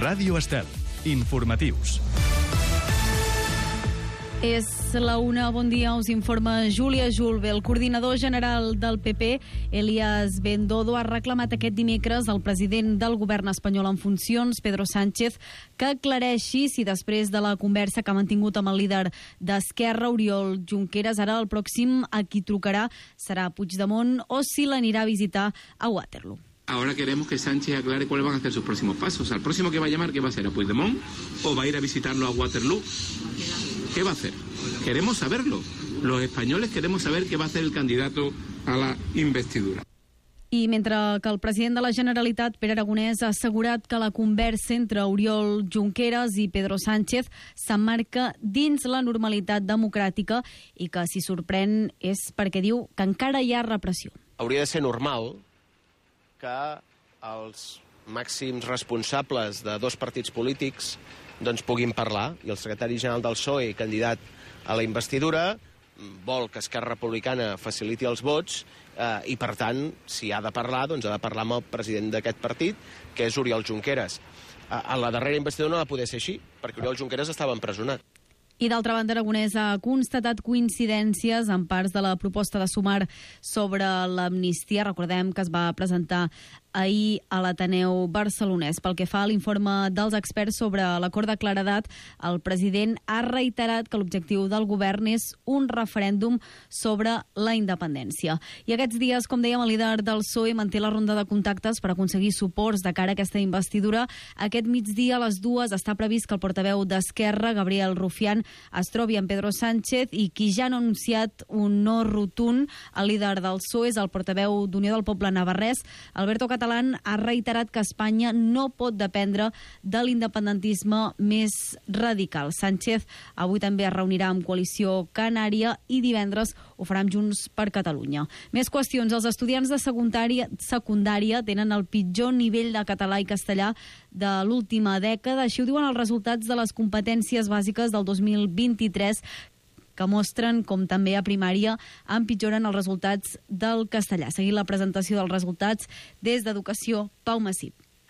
Ràdio Estel. Informatius. És la una, bon dia, us informa Júlia Julve. El coordinador general del PP, Elías Bendodo, ha reclamat aquest dimecres al president del govern espanyol en funcions, Pedro Sánchez, que aclareixi si després de la conversa que ha mantingut amb el líder d'Esquerra, Oriol Junqueras, ara el pròxim a qui trucarà serà Puigdemont o si l'anirà a visitar a Waterloo. Ahora queremos que Sánchez aclare cuáles van a ser sus próximos pasos. ¿Al próximo que va a llamar, qué va a hacer? ¿A Puigdemont? ¿O va a ir a visitarlo a Waterloo? ¿Qué va a hacer? Queremos saberlo. Los españoles queremos saber qué va a hacer el candidato a la investidura. I mentre que el president de la Generalitat, Pere Aragonès, ha assegurat que la conversa entre Oriol Junqueras i Pedro Sánchez s'emmarca dins la normalitat democràtica i que si sorprèn és perquè diu que encara hi ha repressió. Hauria de ser normal que els màxims responsables de dos partits polítics doncs puguin parlar, i el secretari general del PSOE, candidat a la investidura, vol que Esquerra Republicana faciliti els vots i, per tant, si ha de parlar, doncs ha de parlar amb el president d'aquest partit, que és Oriol Junqueras. A la darrera investidura no va poder ser així, perquè Oriol Junqueras estava empresonat. I d'altra banda, Aragonès ha constatat coincidències en parts de la proposta de Sumar sobre l'amnistia. Recordem que es va presentar ahir a l'Ateneu barcelonès. Pel que fa a l'informe dels experts sobre l'acord de claredat, el president ha reiterat que l'objectiu del govern és un referèndum sobre la independència. I aquests dies, com dèiem, el líder del PSOE manté la ronda de contactes per aconseguir suports de cara a aquesta investidura. Aquest migdia a les 2 està previst que el portaveu d'Esquerra, Gabriel Rufián, es trobi amb Pedro Sánchez, i qui ja ha anunciat un no rotund al líder del PSOE és el portaveu d'Unió del Poble navarrès. Alberto Catalán ha reiterat que Espanya no pot dependre de l'independentisme més radical. Sánchez avui també es reunirà amb Coalició Canària i divendres ho farà amb Junts per Catalunya. Més qüestions. Els estudiants de secundària tenen el pitjor nivell de català i castellà de l'última dècada. Així ho diuen els resultats de les competències bàsiques del 2023, que mostren com també a primària empitjoren els resultats del castellà. Seguint la presentació dels resultats des d'Educació, Pau Massip.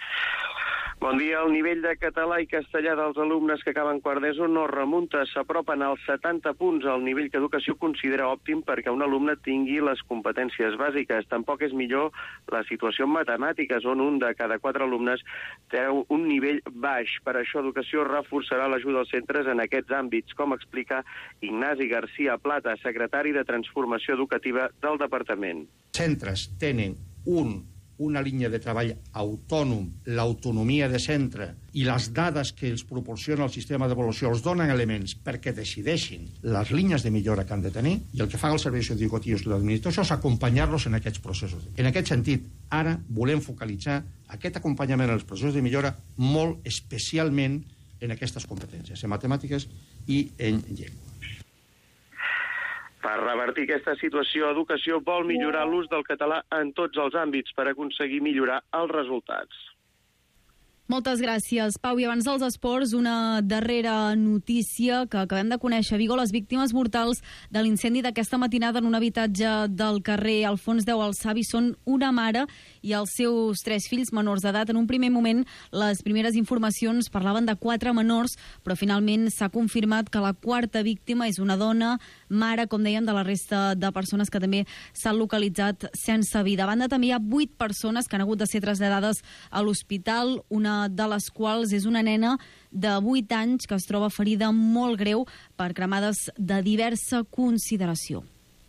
Bon dia. El nivell de català i castellà dels alumnes que acaben quart d'ESO no remunta, s'apropen als 70 punts, al nivell que Educació considera òptim perquè un alumne tingui les competències bàsiques. Tampoc és millor la situació en matemàtiques, on un de cada 4 alumnes té un nivell baix. Per això Educació reforçarà l'ajuda als centres en aquests àmbits, com explica Ignasi García Plata, secretari de Transformació Educativa del Departament. Centres tenen una línia de treball autònom, l'autonomia de centre i les dades que els proporciona el sistema d'avaluació els donen elements perquè decideixin les línies de millora que han de tenir, i el que fan els serveis educatius i l'administració és acompanyar-los en aquests processos. En aquest sentit, ara volem focalitzar aquest acompanyament en els processos de millora molt especialment en aquestes competències, en matemàtiques i en llengua. Per revertir aquesta situació, Educació vol millorar l'ús del català en tots els àmbits per aconseguir millorar els resultats. Moltes gràcies, Pau. I abans dels esports, una darrera notícia que acabem de conèixer. A Vigo, les víctimes mortals de l'incendi d'aquesta matinada en un habitatge del carrer Alfons X al Savi són una mare i els seus 3 fills menors d'edat. En un primer moment, les primeres informacions parlaven de 4 menors, però finalment s'ha confirmat que la 4ª víctima és una dona, mare, com dèiem, de la resta de persones que també s'han localitzat sense vida. A banda, també hi ha 8 persones que han hagut de ser traslladades a l'hospital, una de les quals és una nena de 8 anys que es troba ferida molt greu per cremades de diversa consideració.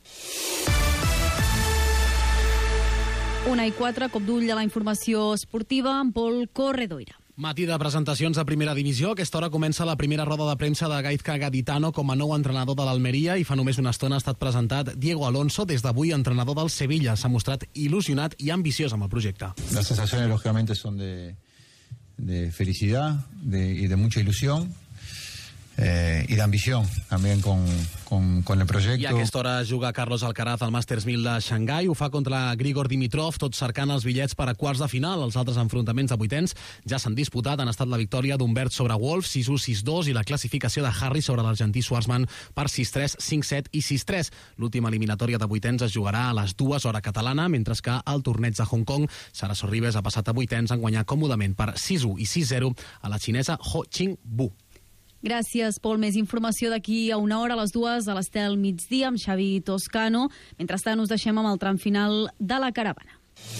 1:04, cop d'ull a la informació esportiva amb Pol Corredoira. Matí de presentacions de primera divisió. A aquesta hora comença la primera roda de premsa de Gaizka Gaditano com a nou entrenador de l'Almeria, i fa només una estona ha estat presentat Diego Alonso, des d'avui entrenador del Sevilla. S'ha mostrat il·lusionat i ambiciós amb el projecte. Las sensaciones lógicamente son de felicidad y de mucha ilusión. y de ambición también con el proyecto. I a aquesta hora juga Carlos Alcaraz al Masters 1000 de Xangai. Ho fa contra Grigor Dimitrov, tots cercant els bitllets per a quarts de final. Els altres enfrontaments de vuitens ja s'han disputat. Han estat la victòria d'Humbert sobre Wolf, 6-1, 6-2, i la classificació de Harry sobre l'argentí Schwartzman per 6-3, 5-7 i 6-3. L'última eliminatòria de vuitens es jugarà a les 2 hora catalana, mentre que al torneig de Hong Kong, Sara Sorribes ha passat a vuitens en guanyar còmodament per 6-1 i 6-0 a la xinesa Ho Qing-bu. Gràcies, Pol. Més informació d'aquí a una hora, a les 2, a l'Estel Migdia, amb Xavi Toscano. Mentrestant, us deixem amb el tram final de la caravana.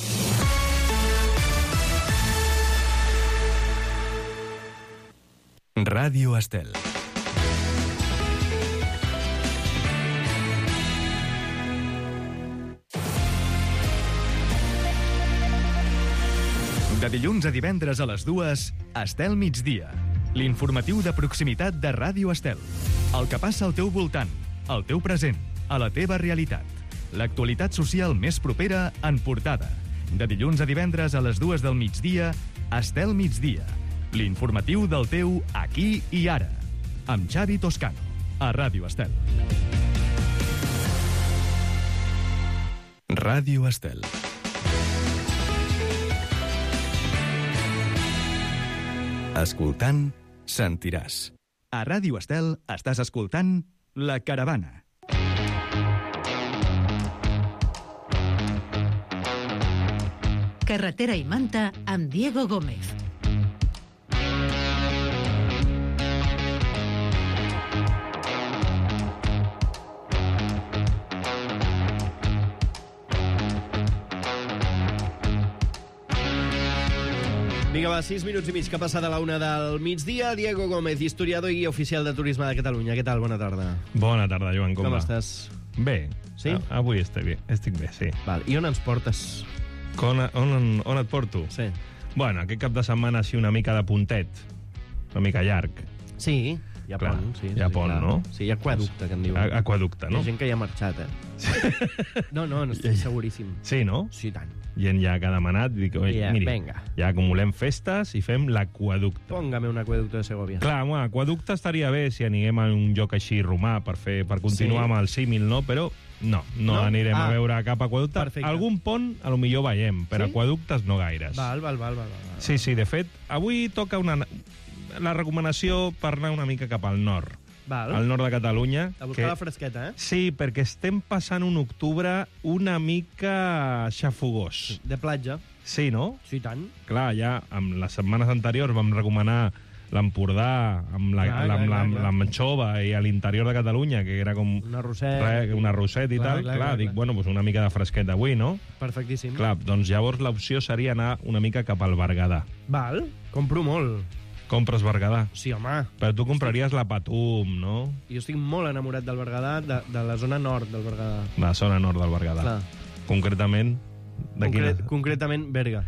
Ràdio Estel. De dilluns a divendres a les 2, Estel Migdia. L'informatiu de proximitat de Ràdio Estel. El que passa al teu voltant, al teu present, a la teva realitat. L'actualitat social més propera en portada. De dilluns a divendres a les 2 del migdia, Estel Migdia. L'informatiu del teu aquí i ara. Amb Xavi Toscano, a Ràdio Estel. Ràdio Estel. Escoltant, sentiràs. A Ràdio Estel estàs escoltant La Caravana. Carretera i Manta amb Diego Gómez. Vinga, va, 6 minuts i mig que passa de la 1 del migdia. Diego Gómez, historiador i guia oficial de turisme de Catalunya. Què tal? Bona tarda. Bona tarda, Joan. Com va? Estàs? Bé. Sí? Avui estic bé, sí. Val. I on ens portes? On et porto? Sí. Bueno, aquest cap de setmana sí una mica de puntet. Una mica llarg. Sí, hi ha pont. Sí, hi ha pont, clar. No? Sí, hi ha aquaducte, que en diuen. Aquaducte, no? Hi ha gent que hi ha marxat, No, estic seguríssim. Sí, no? Sí, tant. Gent ja que ha demanat, dic, miri, venga. Ja acumulem festes i fem l'aquaducte. Póngame un aqueducte de Segovia. Clar, bueno, aquaducte estaria bé si anirem a un lloc així romà per continuar amb el símil, no? Però no anirem a veure cap aquaducte. Perfecte. Algun pont a lo millor veiem, però aquaductes no gaires. Val. Sí, de fet, avui toca la recomanació per anar una mica cap al nord. Val. Al nord de Catalunya. A buscar la fresqueta, Sí, perquè estem passant un octubre una mica xafogós. De platja. Sí, no? Sí, tant. Clar, ja amb les setmanes anteriors vam recomanar l'Empordà amb l'anxova i a l'interior de Catalunya, que era com un arrosset i tal. Clar, dic, bueno, pues una mica de fresquet avui, no? Perfectíssim. Clar, doncs llavors l'opció seria anar una mica cap al Berguedà. Val, compro molt. Compres Berguedà? Sí, home. Però tu compraries la Patum, no? Jo estic molt enamorat del Berguedà, de la zona nord del Berguedà. La zona nord del Berguedà. Clar. Concretament... Concretament, Berga.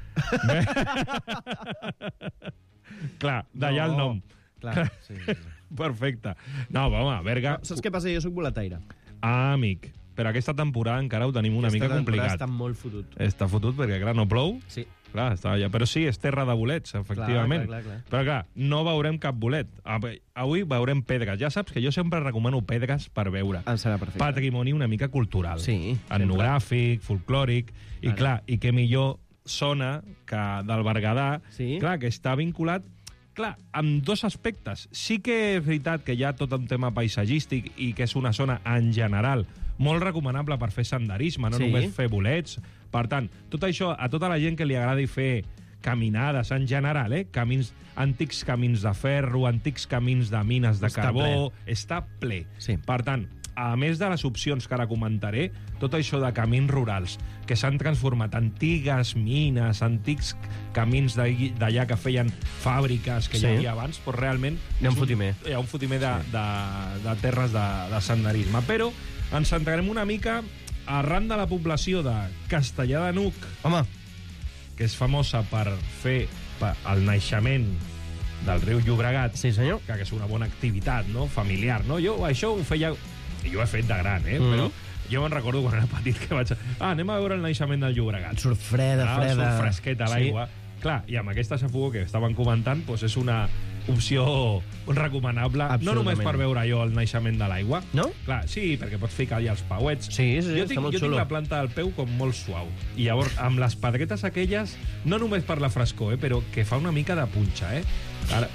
Clar, d'allà el nom. Clar, sí. Perfecte. No, home, Berga... Saps què passa? Jo soc boletaire. Ah, amic. Però aquesta temporada encara ho tenim una mica complicat. Està molt fotut. Està fotut perquè, clar, no plou. Sí. Clar, està allà. Però sí, és terra de bolets, efectivament. Clar. Però, clar, no veurem cap bolet. Avui veurem pedres. Ja saps que jo sempre recomano pedres per veure. Serà perfecte. Patrimoni una mica cultural. Sí. Etnogràfic, folclòric. I, clar, i què millor zona que del Berguedà, clar, que està vinculat amb dos aspectes. Sí que és veritat que hi ha tot un tema paisatgístic i que és una zona, en general, molt recomanable per fer senderisme, no només fer bolets. Per tant, tot això, a tota la gent que li agradi fer caminades en general, antics camins de ferro, antics camins de mines de carbó, està ple. Per tant, a més de les opcions que ara comentaré, tot això de camins rurals que s'han transformat, antigues mines, antics camins d'allà que feien fàbriques que hi havia abans, doncs realment hi ha un fotimer. Hi ha un fotimer de terres de senderisme. Però ens centrarem una mica arran de la població de Castellar de N'Hug, que és famosa per fer el naixement del riu Llobregat, que és una bona activitat, no? Familiar, no? Jo això ho feia... Jo ho he fet de gran, però jo me'n recordo quan era petit que vaig... anem a veure el naixement del Llobregat. Surt freda. Surt fresquet a l'aigua. Clar, i amb aquesta xafogó que estaven comentant, doncs és una opció recomanable, no només per veure jo el naixement de l'aigua. No? Clar, sí, perquè pots ficar allà els pauets. Sí, jo està molt xulo. Jo tinc la planta del peu com molt suau. I llavors, amb les pedretes aquelles, no només per la frescor, però que fa una mica de punxa, Ara...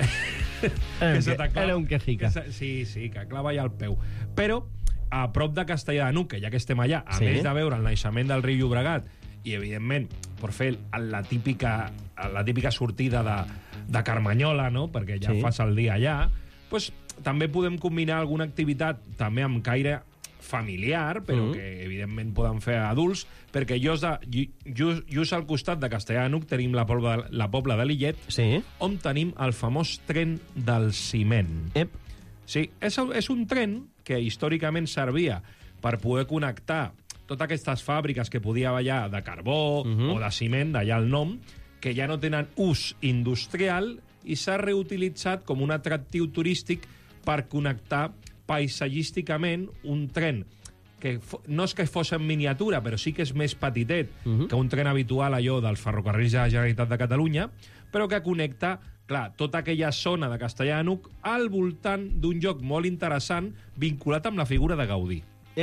Era un quejica. Sí, que clava ja el peu. Però, a prop de Castellar de N'Hug, que ja que estem allà, a més de veure el naixement del riu Llobregat, i, evidentment, per fer la típica sortida de Carmanyola, no?, perquè ja fas el dia allà, doncs també podem combinar alguna activitat també amb caire familiar, però que, evidentment, poden fer adults, perquè just al costat de Castellar de N'Hug tenim la Pobla de Lillet, on tenim el famós tren del ciment. Sí, és un tren que històricament servia per poder connectar totes aquestes fàbriques que podia haver allà de carbó o de ciment, d'allà el nom, que ja no tenen ús industrial i s'ha reutilitzat com un atractiu turístic per connectar paisatgísticament un tren que no és que fos en miniatura, però sí que és més petitet que un tren habitual allò dels ferrocarrils de la Generalitat de Catalunya, però que connecta, clar, tota aquella zona de Castellar de N'Hug al voltant d'un lloc molt interessant vinculat amb la figura de Gaudí.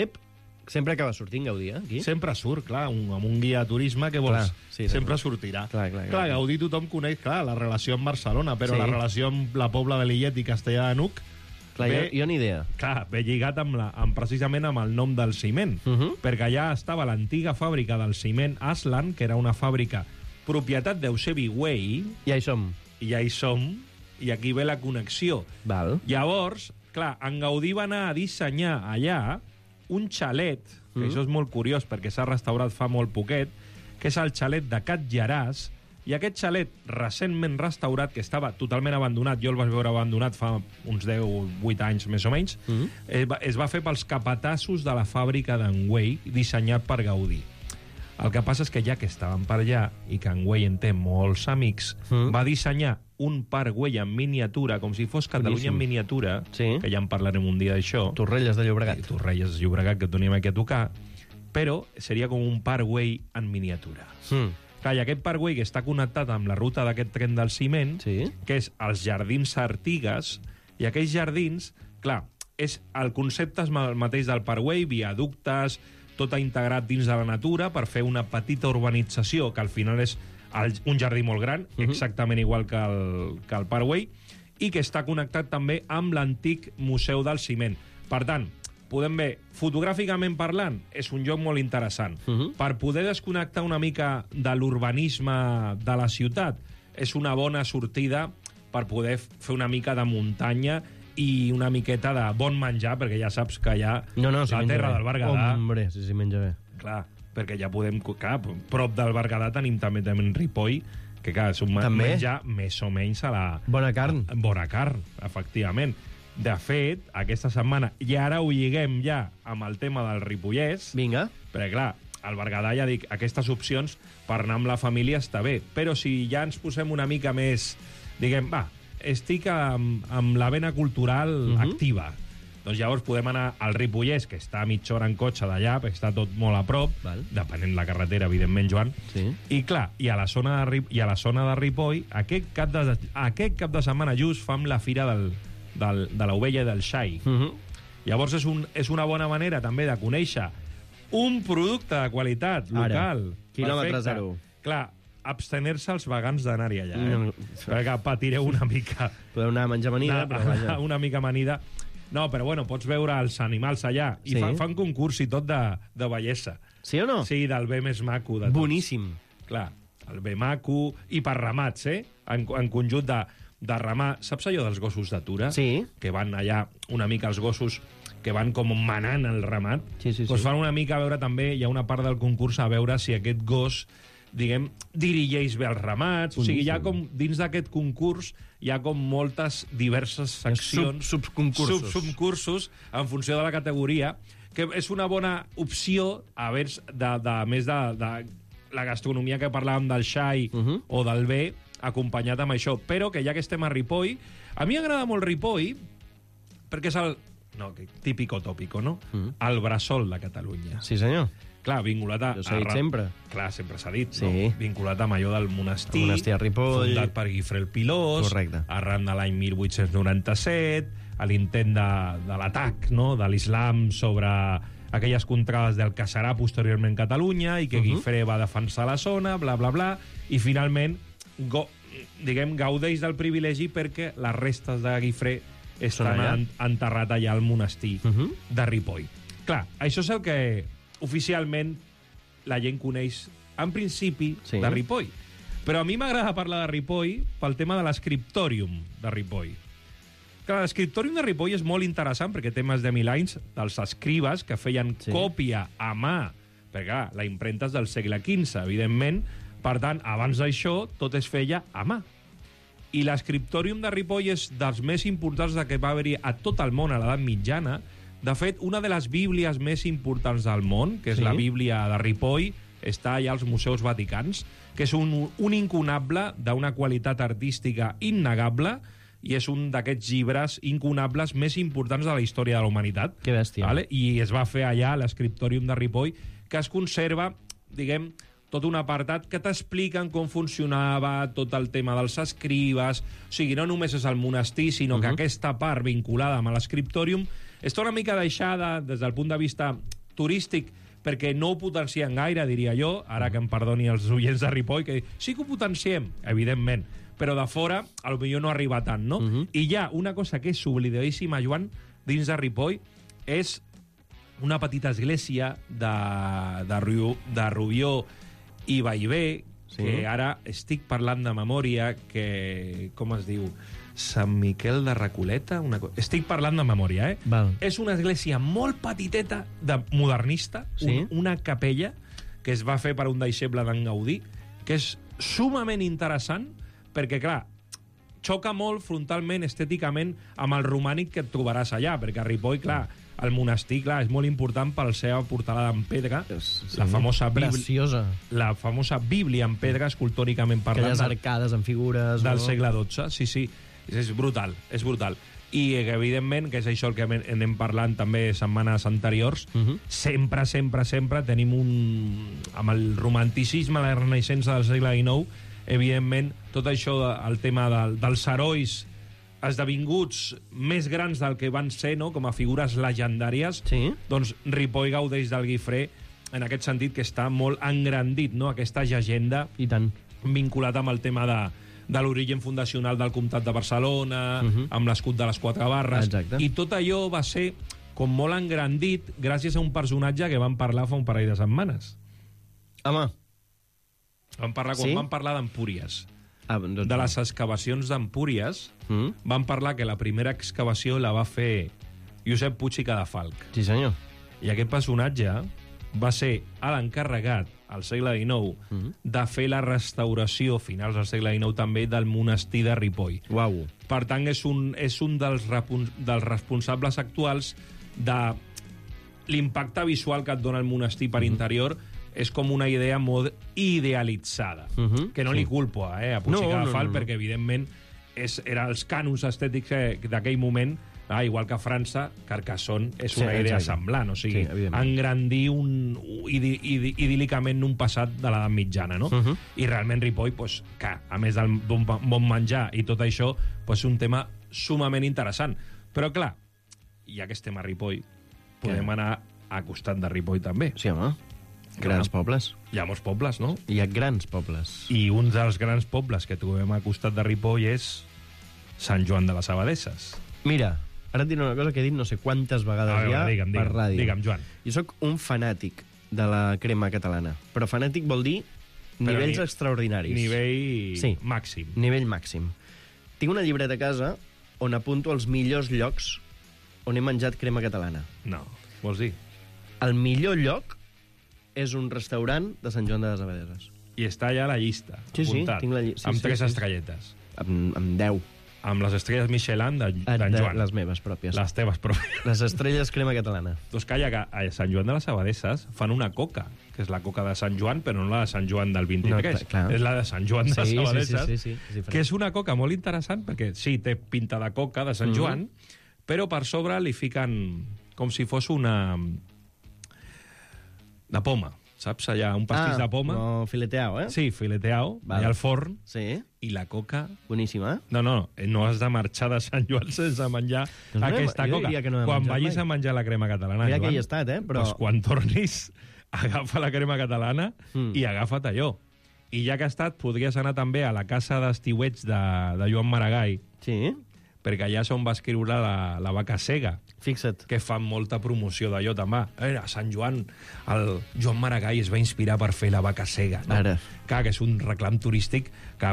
Sempre acaba sortint Gaudí, aquí? Sempre surt, clar, amb un guia de turisme que vols, sempre sortirà. Clar, Gaudí tothom coneix, clar, la relació amb Barcelona, però la relació amb la Pobla de Lillet i Castellar de N'Hug... Clar, jo ni idea. Clar, ve lligat precisament amb el nom del ciment, perquè allà estava l'antiga fàbrica del ciment Aslan, que era una fàbrica propietat d'Eusebi Güell. Ja hi som. I ja hi som, i aquí ve la connexió. Llavors, clar, en Gaudí va anar a dissenyar allà un xalet, que això és molt curiós perquè s'ha restaurat fa molt poquet, que és el xalet de Cat Jaràs, i aquest xalet recentment restaurat, que estava totalment abandonat, jo el vaig veure abandonat fa uns 10-8 anys més o menys, es va fer pels capatassos de la fàbrica d'en Güell, dissenyat per Gaudí. El que passa és que ja que estaven per allà i que en Güell en té molts amics, va dissenyar un parc Güell en miniatura, com si fos Catalunya en miniatura, que ja en parlarem un dia d'això. Torrelles de Llobregat. Torrelles de Llobregat, que tenim aquí a tocar, però seria com un parc Güell en miniatura. Clar, i aquest parc Güell que està connectat amb la ruta d'aquest tren del ciment, que és els Jardins Artigues, i aquells jardins, clar, el concepte és el mateix del parc Güell, viaductes, tot integrat dins de la natura per fer una petita urbanització, que al final és un jardí molt gran, exactament igual que el Parc Güell, i que està connectat també amb l'antic Museu del Ciment. Per tant, podem veure, fotogràficament parlant, és un lloc molt interessant. Per poder desconnectar una mica de l'urbanisme de la ciutat, és una bona sortida per poder fer una mica de muntanya i una miqueta de bon menjar, perquè ja saps que hi ha la terra del Berguedà. Hombre, si menja bé. Clar, perquè ja podem... Clar, prop del Berguedà tenim també Ripoll, que clar, és un menjar més o menys a la... Bona carn. Bona carn, efectivament. De fet, aquesta setmana, i ara ho lliguem ja amb el tema del Ripollès... Vinga. Perquè clar, al Berguedà ja dic, aquestes opcions per anar amb la família està bé, però si ja ens posem una mica més... Diguem, estic amb la vena cultural activa. Doncs llavors podem anar al Ripollès, que està a mitja hora en cotxe d'allà, perquè està tot molt a prop, depenent la carretera, evidentment, Joan. I clar, i a la zona de Ripoll, aquest cap de setmana just fam la fira de l'ovella i del xai. Llavors és una bona manera també de conèixer un producte de qualitat local. Quilòmetre zero. Clar, abstenir-se els vegans d'anar-hi allà, perquè patireu una mica. Podeu anar a menjar amanida, però vaja. Una mica amanida. No, però bueno, pots veure els animals allà. I fan concurs i tot de bellesa. Sí o no? Sí, del bé més maco de tots. Boníssim. Clar, el bé maco i per ramats, en conjunt de ramar. Saps allò dels gossos d'atura? Sí. Que van allà una mica els gossos que van com manant el ramat. Sí. Doncs fan una mica a veure també, hi ha una part del concurs a veure si aquest gos, diguem, dirigeix bé els ramats. O sigui, hi ha com, dins d'aquest concurs, hi ha com moltes diverses seccions, subconcursos, en funció de la categoria, que és una bona opció, a veure, més de la gastronomia que parlàvem del xai o del bé, acompanyat amb això. Però que ja que estem a Ripoll, a mi m'agrada molt Ripoll, perquè és el típico tópico, no? El bressol de Catalunya. Sí, senyor. Clar, vinculat a... Això s'ha dit sempre. Clar, sempre s'ha dit, Sí. no? Vinculat amb allò del monestir. El monestir a Ripoll. Fundat per Guifré el Pilós. Correcte. Arran de l'any 1897, a l'intent de l'atac, no?, de l'islam sobre aquelles contrades del Caçarà posteriorment Catalunya, i que Guifré va defensar la zona, bla, bla, bla, i finalment, gaudeix del privilegi perquè les restes de Guifré estan enterrat allà al monestir de Ripoll. Clar, això és el que oficialment la gent coneix en principi de Ripoll. Però a mi m'agrada parlar de Ripoll pel tema de l'escriptòrium de Ripoll. Clar, l'escriptòrium de Ripoll és molt interessant perquè té més de 1000 anys dels escribes que feien còpia a mà, perquè clar, la impremta és del segle XV, evidentment. Per tant, abans d'això, tot es feia a mà. I l'escriptòrium de Ripoll és dels més importants que va haver-hi a tot el món a l'edat mitjana. De fet, una de les bíblies més importants del món, que és la Bíblia de Ripoll, està allà als Museus Vaticans, que és un incunable d'una qualitat artística innegable, i és un d'aquests llibres incunables més importants de la història de la humanitat. Que bèstia. Vale? I es va fer allà a l'escriptòrium de Ripoll, que es conserva, diguem, tot un apartat que t'expliquen com funcionava tot el tema dels escribes. O sigui, no només és el monestir, sinó que aquesta part vinculada amb l'escriptòrium està una mica deixada des del punt de vista turístic, perquè no ho potencien gaire, diria jo, ara que em perdoni els oients de Ripoll, que sí que ho potenciem, evidentment, però de fora potser no arriba tant, no? I hi ha una cosa que és oblidadíssima, Joan, dins de Ripoll, és una petita església de Rubió i Bellver, que ara estic parlant de memòria, que, com es diu, Sant Miquel de Recoleta? Estic parlant de memòria, Val. És una església molt petiteta, modernista, una capella que es va fer per un deixeble d'en Gaudí, que és sumament interessant, perquè, clar, xoca molt frontalment, estèticament, amb el romànic que et trobaràs allà, perquè a Ripoll, clar, el monestir, clar, és molt important per la seva portalada en pedra, la famosa preciosa. La famosa Bíblia en pedra, escultòricament parlant. Aquelles arcades en figures. Del segle XII, sí. És brutal, és brutal. I, evidentment, que és això el que anem parlant també setmanes anteriors, sempre tenim amb el romanticisme, la renaixença del segle XIX, evidentment, tot això, el tema dels herois esdevinguts més grans del que van ser, no?, com a figures legendàries, doncs Ripoll gaudeix del Guifré en aquest sentit que està molt engrandit, no?, aquesta llegenda vinculat amb el tema de l'origen fundacional del Comtat de Barcelona, amb l'escut de les 4 barres. Exacte. I tot allò va ser com molt engrandit gràcies a un personatge que vam parlar fa un parell de setmanes. Home. Vam parlar d'Empúries. De les excavacions d'Empúries, van parlar que la primera excavació la va fer Josep Puig i Cadafalch. Sí, senyor. I aquest personatge va ser l'encarregat, al segle XIX, de fer la restauració, finals del segle XIX també, del monestir de Ripoll. Uau. Per tant, és un dels responsables actuals de l'impacte visual que et dona el monestir per interior. És com una idea molt idealitzada, que no li culpo a Puig i Cadafalch, perquè, evidentment, eren els cànons estètics d'aquell moment, igual que a França, Carcassonne és una idea semblant, o sigui, engrandir idíl·licament un passat de l'edat mitjana, no? I realment Ripoll, que a més del bon menjar i tot això, és un tema sumament interessant. Però, clar, ja que estem a Ripoll, podem anar a costat de Ripoll també. Sí, home. Grans pobles. Hi ha molts pobles, no? Hi ha grans pobles. I un dels grans pobles que trobem a costat de Ripoll és Sant Joan de les Abadesses. Mira, ara et diré una cosa que he dit no sé quantes vegades per ràdio. Digue'm, Joan. Jo sóc un fanàtic de la crema catalana, però fanàtic vol dir nivells extraordinaris. Nivell màxim. Nivell màxim. Tinc una llibreta a casa on apunto els millors llocs on he menjat crema catalana. No, vols dir? El millor lloc és un restaurant de Sant Joan de les Abadesses. I està allà a la llista, apuntat, tinc la llista. Amb 3 estrelletes. Amb 10. Amb les estrelles Michelin d'en Joan. Les meves pròpies. Les teves pròpies. Les estrelles crema catalana. Doncs calla, que a Sant Joan de les Abadesses fan una coca, que és la coca de Sant Joan, però no la de Sant Joan del 23. No, és la de Sant Joan de les Abadesses, que és una coca molt interessant, perquè sí, té pinta de coca de Sant Joan, però per sobre li fiquen com si fos de poma, saps? Allà, un pastís de poma. No fileteao, Sí, fileteao, allà al forn. Sí. I la coca... Boníssima. No has de marxar de Sant Joan sense menjar aquesta coca. Quan vagis a menjar la crema catalana, Mira Joan, que hi he estat, però... Doncs quan tornis, agafa la crema catalana i agafa't allò. I ja que has estat, podries anar també a la casa d'estiuets de Joan Maragall, perquè allà és on va escriure la vaca cega. Fixa't. Que fan molta promoció d'allò també. A Sant Joan, el Joan Maragall es va inspirar per fer la vaca cega. No? Ara. Clar, que és un reclam turístic que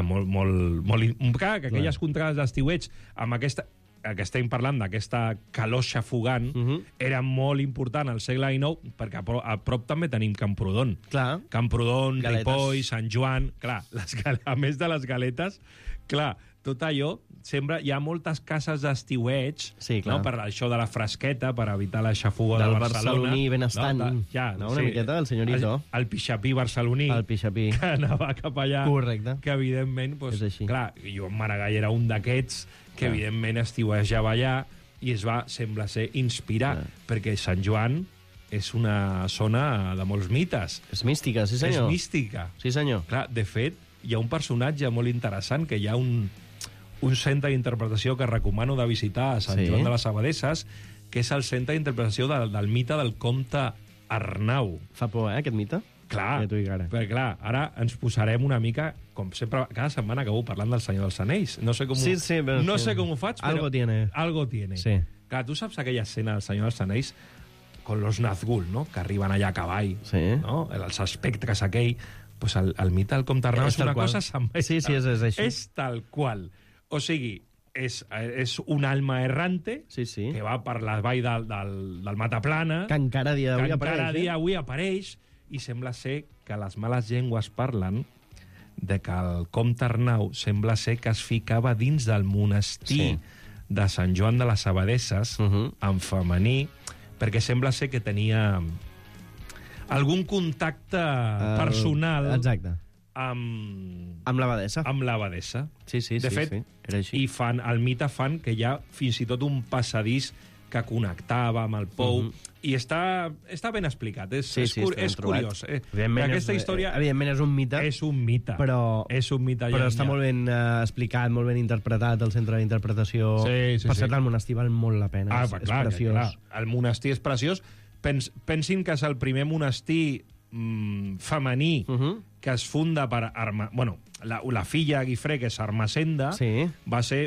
clar, que aquelles contrades d'estiuets amb aquesta que estem parlant d'aquesta calor xafugant, era molt important al segle XIX, perquè a prop també tenim Camprodon. Clar. Camprodon, Ripoll, Sant Joan... Clar, a més de les galetes, clar, tot allò, sempre hi ha moltes cases d'estiuets, no, per això de la fresqueta, per evitar la xafuga de Barcelona. Del barceloní benestant. Una miqueta, el senyorito. El pixapí barceloní. El pixapí. Que anava cap allà. Correcte. Que, evidentment, clar, Joan Maragall era un d'aquests que, evidentment, estiuejava allà i es va, sembla ser, inspirar, perquè Sant Joan és una zona de molts mites. És mística, sí senyor. És mística. Sí senyor. Clar, de fet, hi ha un personatge molt interessant, que hi ha un centre d'interpretació que recomano de visitar a Sant Joan de les Abadesses, que és el centre d'interpretació del mite del comte Arnau. Fa por, aquest mite? Clar, perquè clar, ara ens posarem una mica, com sempre, cada setmana acabo parlant del Senyor dels Anells. No sé com, sé com ho faig, però... Algo tiene. Sí. Clar, tu saps aquella escena del Senyor dels Anells con los Nazgûl, no?, que arriben allà a cavall, no?, els espectres aquell... Pues el mite del comte Arnau és una cosa semblant. Sí, és així. És tal qual. O sigui, és un alma errante que va per la vall del Mataplana, que encara dia d'avui apareix, i sembla ser que les males llengües parlen de que el comte Arnau sembla ser que es ficava dins del monestir de Sant Joan de les Abadesses, en femení, perquè sembla ser que tenia algun contacte personal amb l'abadessa. Amb l'abadessa. Sí, de fet, era així. I el mite fan que hi ha fins i tot un passadís que connectava amb el pou, i està ben explicat. És curiós. Aquesta història... Evidentment és un mite. És un mite. Però està molt ben explicat, molt ben interpretat, el centre d'interpretació. Per cert, el monestir val molt la pena. És preciós. El monestir és preciós. Pensin que és el primer monestir femení que es funda per... Bueno, la filla Guifré, que és Ermessenda, va ser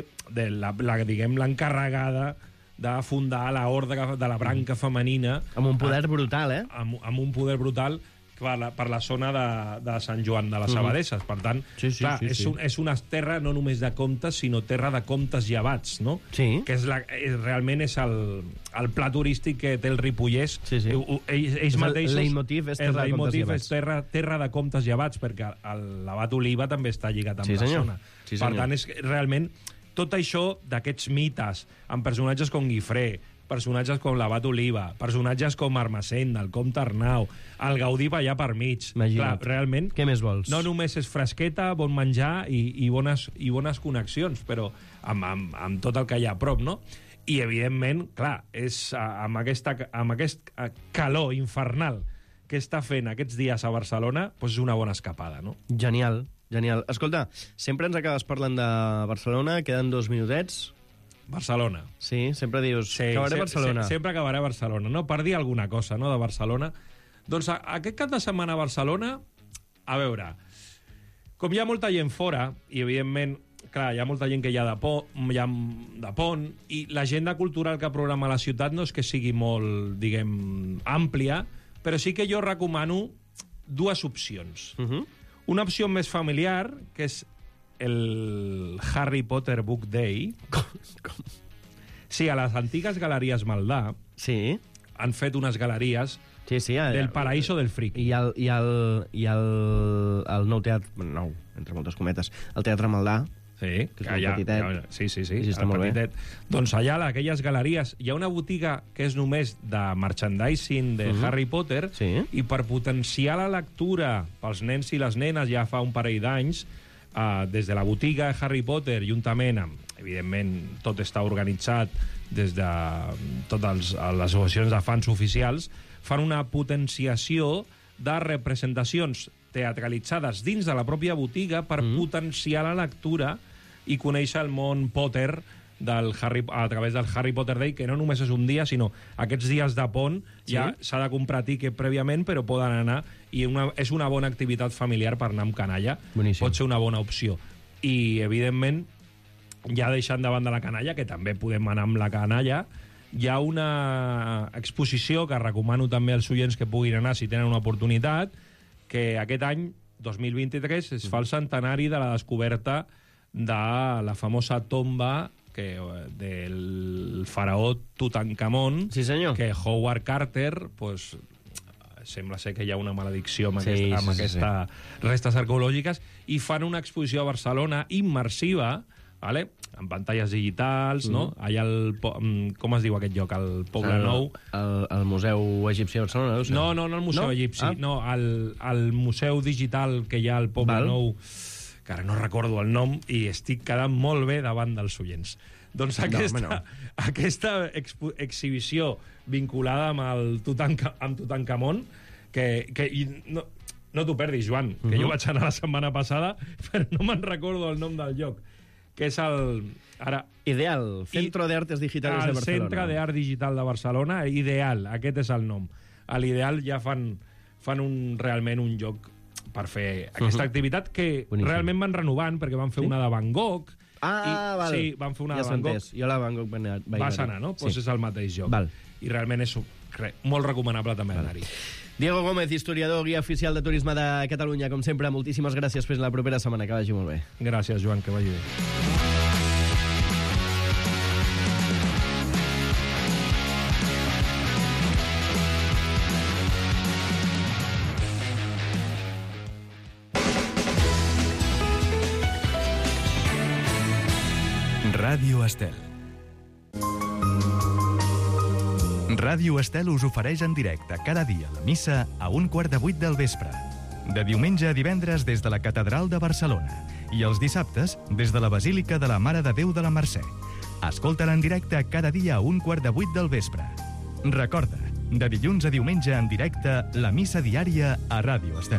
l'encarregada de fundar l'ordre de la branca femenina. Amb un poder brutal, Amb un poder brutal per la zona de Sant Joan de les Abadesses. Per tant, és una terra no només de comtes, sinó terra de comtes i abats, no? Sí. Que realment és el pla turístic que té el Ripollès. Ells mateixos... El leitmotiv és terra de comtes i abats. Terra de comtes i abats, perquè l'abat Oliva també està lligat amb la zona. Per tant, és realment tot això d'aquests mites, amb personatges com Guifré, personatges com l'abat Oliva, personatges com Ermessenda, el comte Arnau, el Gaudí va allà per mig. Clar, realment... Què més vols? No només és fresqueta, bon menjar i bones connexions, però amb tot el que hi ha a prop, no? I, evidentment, clar, amb aquest calor infernal que està fent aquests dies a Barcelona, doncs és una bona escapada, no? Genial. Escolta, sempre ens acabes parlant de Barcelona, queden 2 minutets... Barcelona. Sí, sempre dius, acabaré a Barcelona. Sempre acabaré a Barcelona, no? Per dir alguna cosa, no?, de Barcelona. Doncs aquest cap de setmana a Barcelona, a veure, com hi ha molta gent fora, i evidentment, clar, hi ha molta gent que hi ha de pont, i l'agenda cultural que programa la ciutat no és que sigui molt, diguem, àmplia, però sí que jo recomano 2 opcions. Una opció més familiar, que és el Harry Potter Book Day. Com? Sí, a les antigues galeries Maldà han fet unes galeries del paraíso del friki. I el nou teatre... Nou, entre moltes cometes. El Teatre Maldà, que és el petitet. Sí, està molt bé. Doncs allà, a aquelles galeries, hi ha una botiga que és només de merchandising de Harry Potter, i per potenciar la lectura pels nens i les nenes ja fa un parell d'anys, des de la botiga de Harry Potter, juntament amb, evidentment, tot està organitzat des de totes les associacions de fans oficials, fan una potenciació de representacions teatralitzades dins de la pròpia botiga per potenciar la lectura i conèixer el món Potter a través del Harry Potter Day, que no només és un dia, sinó aquests dies de pont ja s'ha de comprar tiquet prèviament, però poden anar, i és una bona activitat familiar per anar amb canalla. Boníssim. Pot ser una bona opció. I, evidentment, ja deixant de banda la canalla, que també podem anar amb la canalla, hi ha una exposició que recomano també als oients que puguin anar si tenen una oportunitat, que aquest any, 2023, es fa el centenari de la descoberta de la famosa tomba del faraó Tutankamon, que Howard Carter sembla ser que hi ha una maledicció amb aquestes restes arqueològiques, i fan una exposició a Barcelona immersiva, amb pantalles digitals, no? Allà com es diu aquest lloc? El Poble Nou? El Museu Egipci de Barcelona? No el Museu Egipci, no, el Museu Digital que hi ha al Poble Nou, que ara no recordo el nom, i estic quedant molt bé davant dels oients. Doncs aquesta exhibició vinculada amb Tutankamon, que no t'ho perdis, Joan, que jo vaig anar la setmana passada, però no me'n recordo el nom del lloc, que és Ideal, Centro de Artes Digitales de Barcelona. El Centre de Art Digital de Barcelona, Ideal, aquest és el nom. A l'Ideal ja fan realment un lloc per fer aquesta activitat, que realment van renovant, perquè van fer una de Van Gogh. Val. Sí, van fer una de Van Gogh. Jo la Van Gogh vas anar, no? Doncs és el mateix lloc. I realment és molt recomanable també anar-hi. Diego Gómez, historiador, guia oficial de turisme de Catalunya, com sempre, moltíssimes gràcies. Fins la propera setmana, que vagi molt bé. Gràcies, Joan, que vagi bé. Ràdio Estel. Ràdio Estel us ofereix en directe cada dia la missa a 7:15 del vespre. De diumenge a divendres des de la Catedral de Barcelona i els dissabtes des de la Basílica de la Mare de Déu de la Mercè. Escolta-la en directe cada dia a 7:15 del vespre. Recorda, de dilluns a diumenge en directe, la missa diària a Ràdio Estel.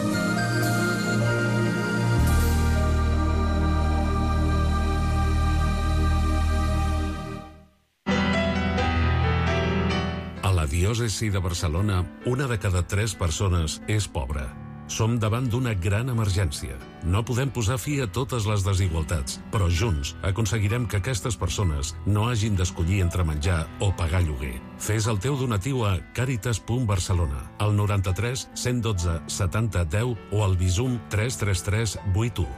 Diòcesi de Barcelona, 1 de cada 3 persones és pobra. Som davant d'una gran emergència. No podem posar fi a totes les desigualtats, però junts aconseguirem que aquestes persones no hagin d'escollir entre menjar o pagar lloguer. Fes el teu donatiu a Càritas.Barcelona, al 93 112 70 10 o al Bizum 333 81.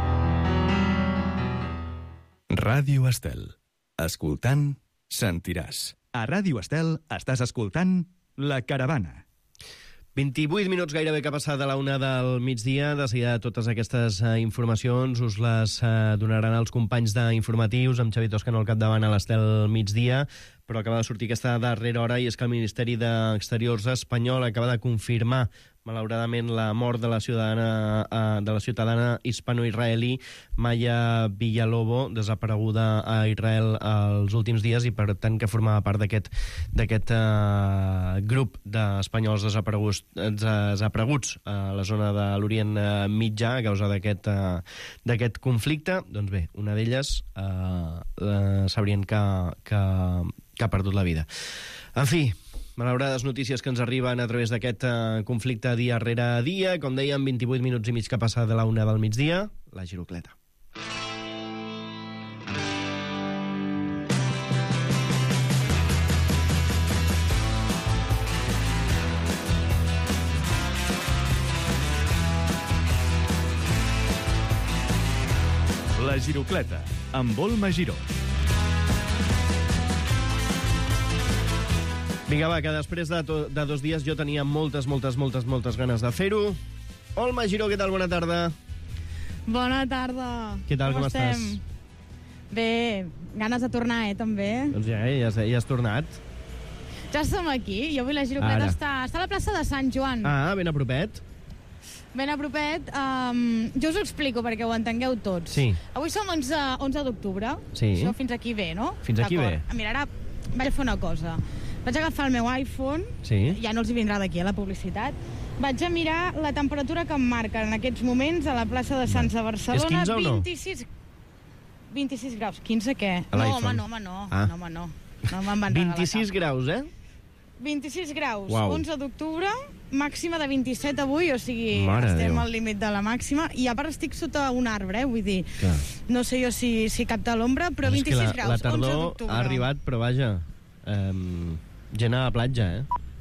Ràdio Estel. Escoltant, sentiràs. A Ràdio Estel estàs escoltant La Caravana. 28 minuts gairebé que ha passat de la 1 del migdia. De seguida totes aquestes informacions us les donaran els companys d'informatius, amb Xavi Toscano al capdavant a l'Estel migdia, però acaba de sortir aquesta darrera hora, i és que el Ministeri d'Exteriors espanyol acaba de confirmar malauradament la mort de la ciutadana hispano-israelí Maya Villalobo, desapareguda a Israel els últims dies, i per tant que formava part d'aquest grup d'espanyols desapareguts a la zona de l'Orient Mitjà a causa d'aquest conflicte. Doncs bé, una d'elles sabrien que ha perdut la vida. En fi, malaurades notícies que ens arriben a través d'aquest conflicte dia rere dia. Com dèiem, 28 minuts i mig que passa de la 1 del migdia, la girocleta. La girocleta, amb Olma Giró. Vinga, va, que després de 2 dies jo tenia moltes ganes de fer-ho. Olma Giró, què tal? Bona tarda. Bona tarda. Què tal, com estàs? Bé, ganes de tornar, també. Doncs ja has tornat. Ja som aquí. Jo avui la girocleta està a la plaça de Sant Joan. Ah, ben a propet. Ben a propet. Jo us ho explico perquè ho entengueu tots. Sí. Avui som 11 d'octubre. Sí. Això fins aquí bé, no? Fins aquí bé. Mira, ara vaig fer una cosa. Vaig agafar el meu iPhone, ja no els hi vindrà d'aquí la publicitat, Vaig a mirar la temperatura que em marca en aquests moments a la plaça de Sants de Barcelona. És 15 o no? 26 graus. 15 què? A No, l'iPhone. home, no. Ah. No, home, no. No me'n van regalar 26 graus, 26 graus, Uau. 11 d'octubre, màxima de 27 avui, o sigui, Mare estem Déu. al límit de la màxima, i a part estic sota un arbre, vull dir, Clar. no sé jo si capta l'ombra, però És que 26 graus, la 11 tardor d'octubre. ha arribat, però vaja, gent a la platja,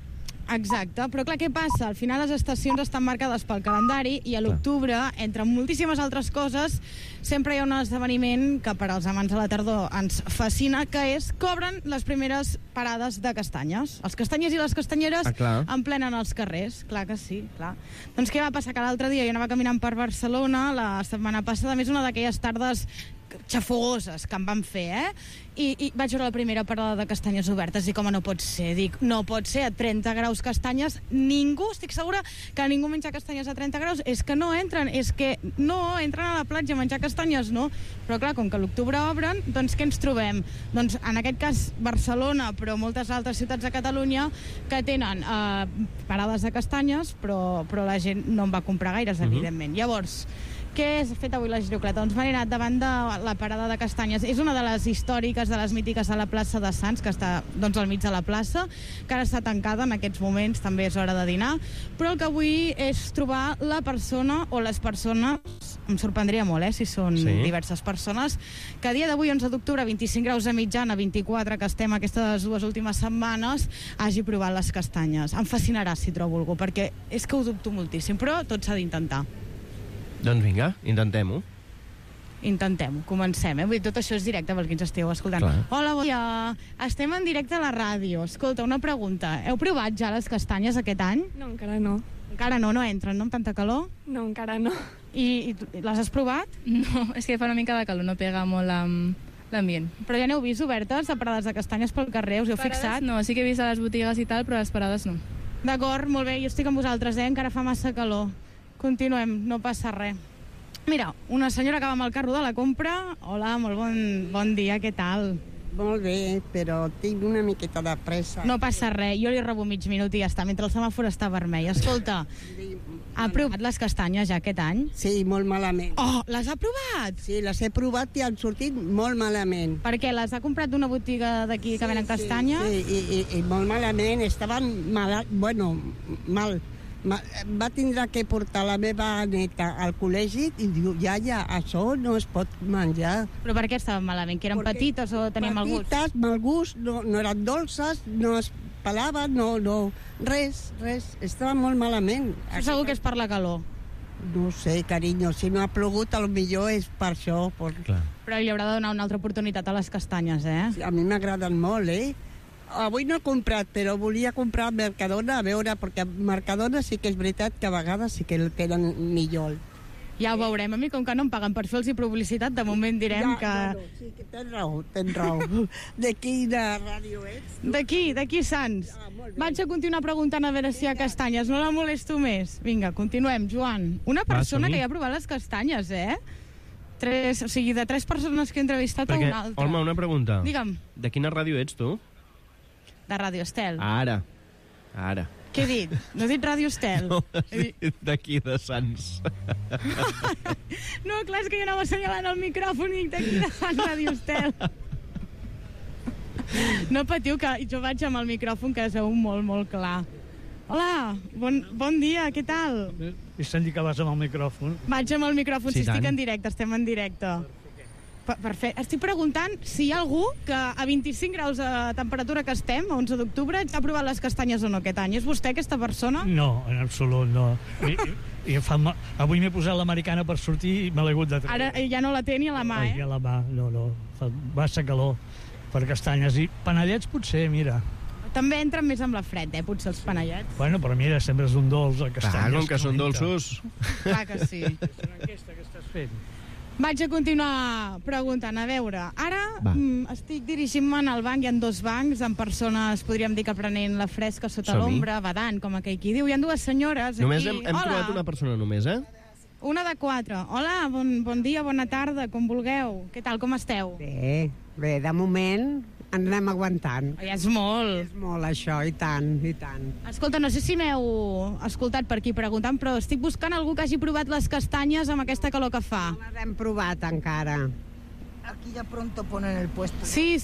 Exacte, però clar, què passa? Al final les estacions estan marcades pel calendari i a l'octubre, entre moltíssimes altres coses, sempre hi ha un esdeveniment que per als amants de la tardor ens fascina, que és que obren les primeres parades de castanyes. Els castanyers i les castanyeres emplenen els carrers, clar que sí, clar. Doncs què va passar? Que l'altre dia jo anava caminant per Barcelona, la setmana passada, a més una d'aquelles tardes xafogoses que em van fer, I vaig veure la primera parada de castanyes obertes i com no pot ser, dic, no pot ser, a 30 graus castanyes, ningú, estic segura que ningú menja castanyes a 30 graus, és que no entren, és que no entren a la platja a menjar castanyes, no, però clar, com que a l'octubre obren, doncs què ens trobem? Doncs en aquest cas Barcelona, però moltes altres ciutats de Catalunya que tenen parades de castanyes, però la gent no en va comprar gaires, evidentment. Llavors, què has fet avui la Girocleta? Doncs m'he anat davant de la parada de castanyes. És una de les històriques, de les mítiques de la plaça de Sants, que està doncs, al mig de la plaça, que ara està tancada en aquests moments, també és hora de dinar, però el que vull és trobar la persona o les persones, em sorprendria molt, si són diverses persones, que a dia d'avui, 11 d'octubre, 25 graus de mitjana, 24, que estem aquestes 2 últimes setmanes, hagi provat les castanyes. Em fascinarà si trobo algú, perquè és que ho dubto moltíssim, però tot s'ha d'intentar. Doncs vinga, intentem-ho. Intentem-ho, comencem, Vull dir, tot això és directe pel que ens esteu escoltant. Clar. Hola, bon dia. Estem en directe a la ràdio. Escolta, una pregunta. Heu provat ja les castanyes aquest any? No, encara no. Encara no entren, no? Amb tanta calor? No, encara no. I les has provat? No, és que fa una mica de calor, no pega molt amb l'ambient. Però ja n'heu vist obertes a parades de castanyes pel carrer? Us heu fixat? No, sí que he vist a les botigues i tal, però a les parades no. D'acord, molt bé, jo estic amb vosaltres, encara fa massa calor. Continuem, no passa res. Mira, una senyora que va amb el carro de la compra. Hola, molt bon dia, què tal? Molt bé, però tinc una miqueta de pressa. No passa res, jo li robo mig minut i ja està, mentre el semàfor està vermell. Escolta, ha provat les castanyes ja aquest any? Sí, molt malament. Oh, les ha provat? Sí, les he provat i han sortit molt malament. Per què? Les ha comprat d'una botiga d'aquí que venen castanyes? Sí, i molt malament. Estaven mal. Va tindre que portar la meva neta al col·legi i diu, iaia, això no es pot menjar. Però per què estaven malament? Que eren petites o tenien mal gust? Petites, mal gust, no eren dolces, no es pelaven, no, res. Estaven molt malament. Segur que és per la calor. No sé, carinyo, si no ha plogut, potser és per això. Clar. Però li haurà de donar una altra oportunitat a les castanyes, Sí, a mi m'agraden molt, Avui no he comprat, però volia comprar a Mercadona, a veure, perquè a Mercadona sí que és veritat que a vegades sí que el tenen millor. Ja ho veurem. A mi, com que no em paguen per fer-los publicitat, de moment direm que... Sí, que tens raó. De quina ràdio ets? D'aquí, Sants. Vaig a continuar preguntant a veure si hi ha castanyes. No la molesto més. Vinga, continuem, Joan. Una persona que ja ha provat les castanyes, de 3 persones que he entrevistat a una altra. Olma, una pregunta. Digue'm. De quina ràdio ets, tu? De Ràdio Estel. Ara. Què he dit? No he dit Ràdio Estel. No, has dit d'aquí, de Sants. No, clar, és que jo anava assenyalant el micròfon i dic d'aquí de Sants, Ràdio Estel. No patiu, que jo vaig amb el micròfon, que es veu molt, molt clar. Hola, bon dia, què tal? He sentit que vas amb el micròfon. Vaig amb el micròfon, Sí, si estic tant. en directe, estem en directe. Perfecte. Estic preguntant si hi ha algú que a 25 graus de temperatura que estem, a 11 d'octubre, ja ha provat les castanyes o no aquest any. És vostè aquesta persona? No, en absolut, no. Avui m'he posat l'americana per sortir i me l'he hagut de treure. Ara ja no la té ni a la mà, Ai, a la mà, no. Fa massa calor per castanyes. I panellets potser, mira. També entren més amb la fred, potser els panellets. Bueno, però mira, sempre és un dolç, el castanyes. Com que són dolços. Clar que sí. És una enquesta que estàs fent. Vaig a continuar preguntant. A veure, ara estic dirigint-me al banc. Hi ha 2 bancs amb persones, podríem dir que prenent la fresca sota Som-hi. l'ombra, badant, com aquell qui diu. Hi ha 2 senyores Només aquí. hem trobat una persona, només, Una de 4. Hola, bon dia, bona tarda, com vulgueu. Què tal, com esteu? Bé, de moment ens anem aguantant. Ja és molt. És molt, això, i tant, i tant. Escolta, no sé si m'heu escoltat per aquí preguntant, però estic buscant algú que hagi provat les castanyes amb aquesta calor que fa. No les hem provat encara. Aquí ya pronto ponen el puesto. Sí.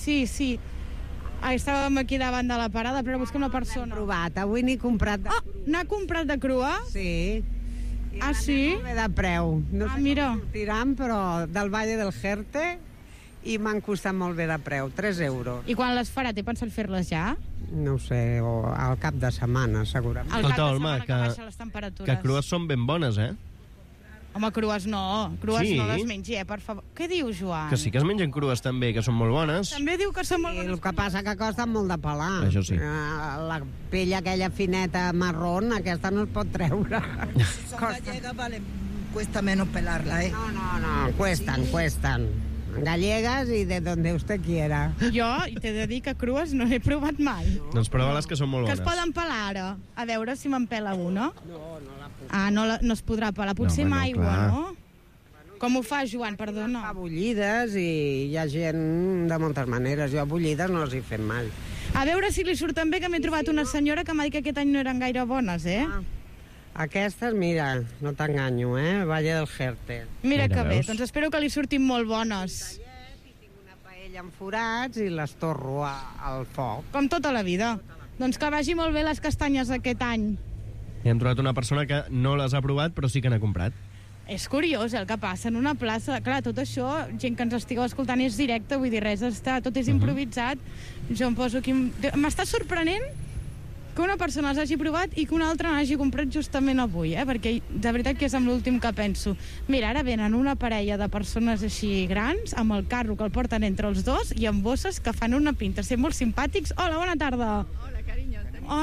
Estàvem aquí davant de la parada, però busquem la persona. L'hem provat, avui n'he comprat de crua. N'ha comprat de crua? Sí. Sí? Molt bé de preu. No sé mira. com sortiran, però del Valle del Jerte, i m'han costat molt bé de preu, 3 euros. I quan les farà? Té pensat fer-les ja? No ho sé, o al cap de setmana, segurament. Al cap de setmana que baixen les temperatures. Que crues són ben bones, eh? Home, crues no. Crues Sí. no les mengi, per favor. Què dius, Joan? Que sí que es mengen crues també, que són molt bones. També diu que són molt bones. El que passa que costen molt de pelar. Això sí. La pell aquella fineta marrón, aquesta no es pot treure. Son gallegas, vale, cuesta menos pelarla, ¿eh? No, cuestan. Gallegas y de donde usted quiera. Jo, i t'he de dir que crues no he provat mai. Doncs prova les que són molt Que bones. es poden pelar ara. A veure si me'n pela una. No la puc. No es podrà pelar. Potser No, amb home, no, aigua, clar. no? Com ho fa, Joan? Perdona. Fa bullides i hi ha gent de moltes maneres. Jo bullides no les he fet mai. A veure si li surten bé, que m'he trobat una senyora que m'ha dit que aquest any no eren gaire bones, eh? Aquestes, mira, no t'enganyo, Valle del Jerte. Mira que bé, veus? doncs espero que li surtin molt bones. Paella amb forats i les torro al foc. Com tota la vida. Doncs que vagi molt bé les castanyes aquest any. I hem trobat una persona que no les ha provat, però sí que n'ha comprat. És curiós el que passa en una plaça. Clar, tot això, gent que ens estigueu escoltant, és directe, vull dir, res està, tot és improvisat. Jo em poso aquí... M'està sorprenent que una persona les hagi provat i que una altra n'hagi comprat justament avui, perquè de veritat que és amb l'últim que penso. Mira, ara venen una parella de persones així grans, amb el carro que el porten entre els dos i amb bosses que fan una pinta. Ser molt simpàtics. Hola, bona tarda. Hola, cariño.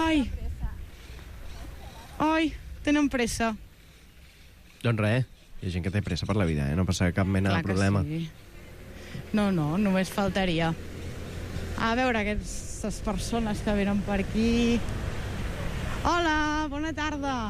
Ai, tenen pressa. Doncs res, hi ha gent que té pressa per la vida, no passa cap mena de problema. Sí. No, només faltaria. A veure, aquestes persones que venen per aquí... Hola, bona tarda.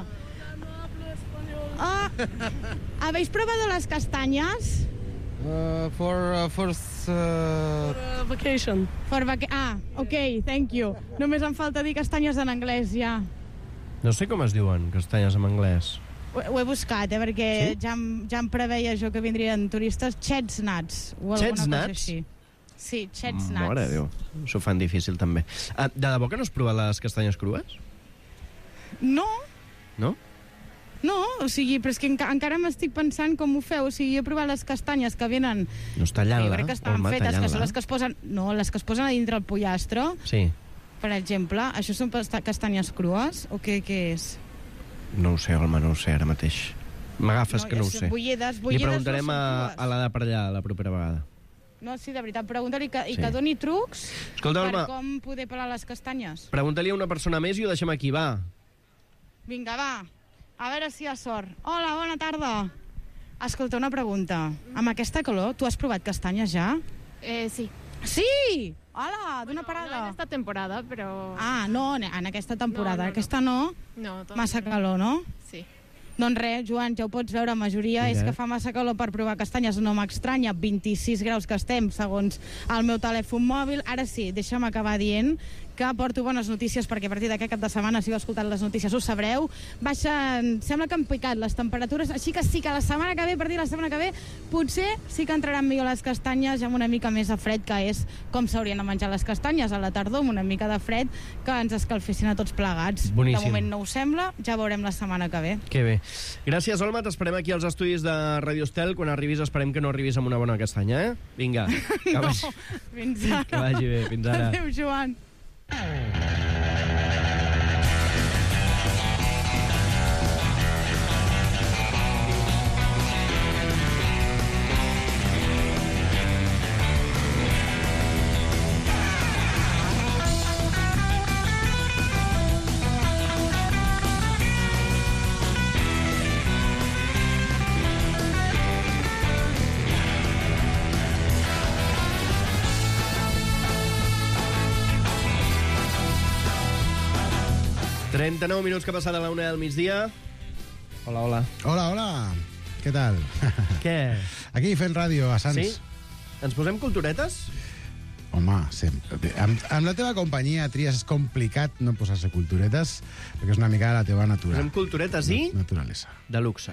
¿Habéis probado las castañas? For vacation. Ok, thank you. Només em falta dir castanyes en anglès, ja. No sé com es diuen, castanyes en anglès. Ho he buscat, perquè ja em preveia jo que vindrien turistes. Chestnuts, o alguna cosa Chestnuts? així. Sí, chestnuts. Mare de Déu, s'ho fan difícil també. De debò que no has provat les castanyes crues? No, No? o sigui, però és que encara m'estic pensant com ho feu. O sigui, he provat les castanyes que venen... No és tallant-la, Jo crec que estan Olma, fetes, que són tallant-la. les que es posen... No, les que es posen a dintre el pollastre, Sí, per exemple. Això són castanyes crues? O què és? no ho sé, Olma, no ho sé ara mateix. M'agafes que no ho sé. Bullides Li preguntarem no són a crues. la de per allà la propera vegada. No, sí, de veritat, pregunta-li que Sí. doni trucs Escolta, per Olma, com poder pelar les castanyes. pregunta-li a una persona més i ho deixem aquí, va. Vinga, va. A veure si hi ha sort. Hola, bona tarda. Escolta, una pregunta. Amb aquesta calor, tu has provat castanyes ja? Sí. Sí! Hola, d'una parada. No en esta temporada, pero... No, en aquesta temporada. No. Aquesta no? No, Massa calor, no? Sí. Doncs res, Joan, ja ho pots veure, majoria és que fa massa calor per provar castanyes, no m'estranya, 26 graus que estem, segons el meu telèfon mòbil. Ara sí, deixa'm acabar dient que porto bones notícies, perquè a partir d'aquest cap de setmana, si heu escoltat les notícies, ho sabreu. Sembla que han picat les temperatures, així que sí que la setmana que ve, a partir de la setmana que ve, potser sí que entraran millor les castanyes amb una mica més de fred, que és com s'haurien de menjar les castanyes a la tardor, amb una mica de fred, que ens escalfessin a tots plegats. Boníssim. De moment no ho sembla, ja veurem la setmana que ve. Que bé. Gràcies, Olma, t'esperem aquí als estudis de Radio Estel. Quan arribis esperem que no arribis amb una bona castanya, Vinga. Que vagi, Fins ara. que vagi bé, fins ara. Adéu, Joan. Sí. 39 minuts que passa de la 1 del migdia. Hola, hola. Hola, hola. Què tal? Què? Aquí fent ràdio a Sants. Sí? Ens posem culturetes? Home, sempre. Amb la teva companyia, Trias, és complicat no posar-se culturetes, perquè és una mica la teva natura. Posem culturetes i... Naturalesa. De luxe.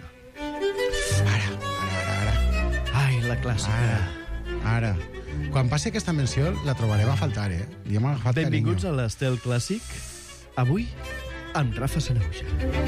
Ara. Ai, la clàssica. Ara. Quan passi aquesta menció, la trobarem a faltar, eh? Li hem agafat carinyo. Benvinguts a l'Estel Clàssic. Avui, amb Rafa Sanahuja.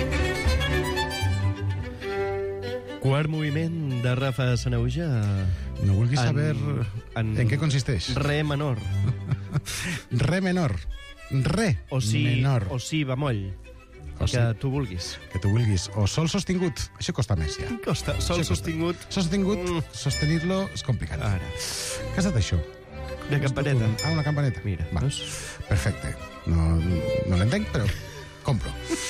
Quart moviment de Rafa Sanahuja. No vulguis saber en què consisteix. Re menor. Re menor. Re menor. O si bemoll. Que tu vulguis. Que tu vulguis. O sol sostingut. Això costa més, ja. Costa. Sol sostingut. Sostingut, sostenir-lo és complicat. Ara. Què ha estat això? Una campaneta. Una campaneta. Mira. Va. Perfecte. No l'entenc, però compro.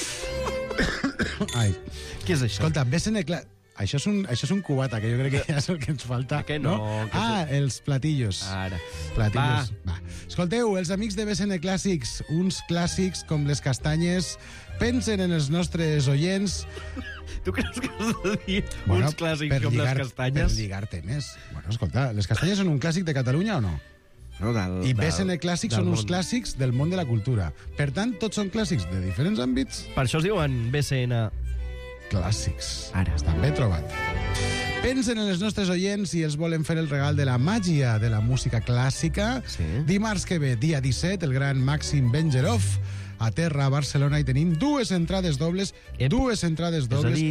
Ai. Què és això? Escolta, BSN... Això és un cubata, que jo crec que ja és el que ens falta. Que no? Els platillos. Ara. Platillos. Va. Escolteu, els amics de BSN Clàssics, uns clàssics com les castanyes, pensen en els nostres oients. Tu creus que has de dir uns clàssics com les castanyes? Per lligar temes. Bueno, escolta, les castanyes són un clàssic de Catalunya o no? No, I BSN Clàssics són uns clàssics del món de la cultura. Per tant, tots són clàssics de diferents àmbits. Per això es diuen BSN Clàssics. Ara. Estan ben trobat. Pensen en els nostres oients i els volen fer el regal de la màgia de la música clàssica. Sí. Dimarts que ve, dia 17, el gran Màxim Benjerov a terra a Barcelona i tenim dues entrades dobles. Dues entrades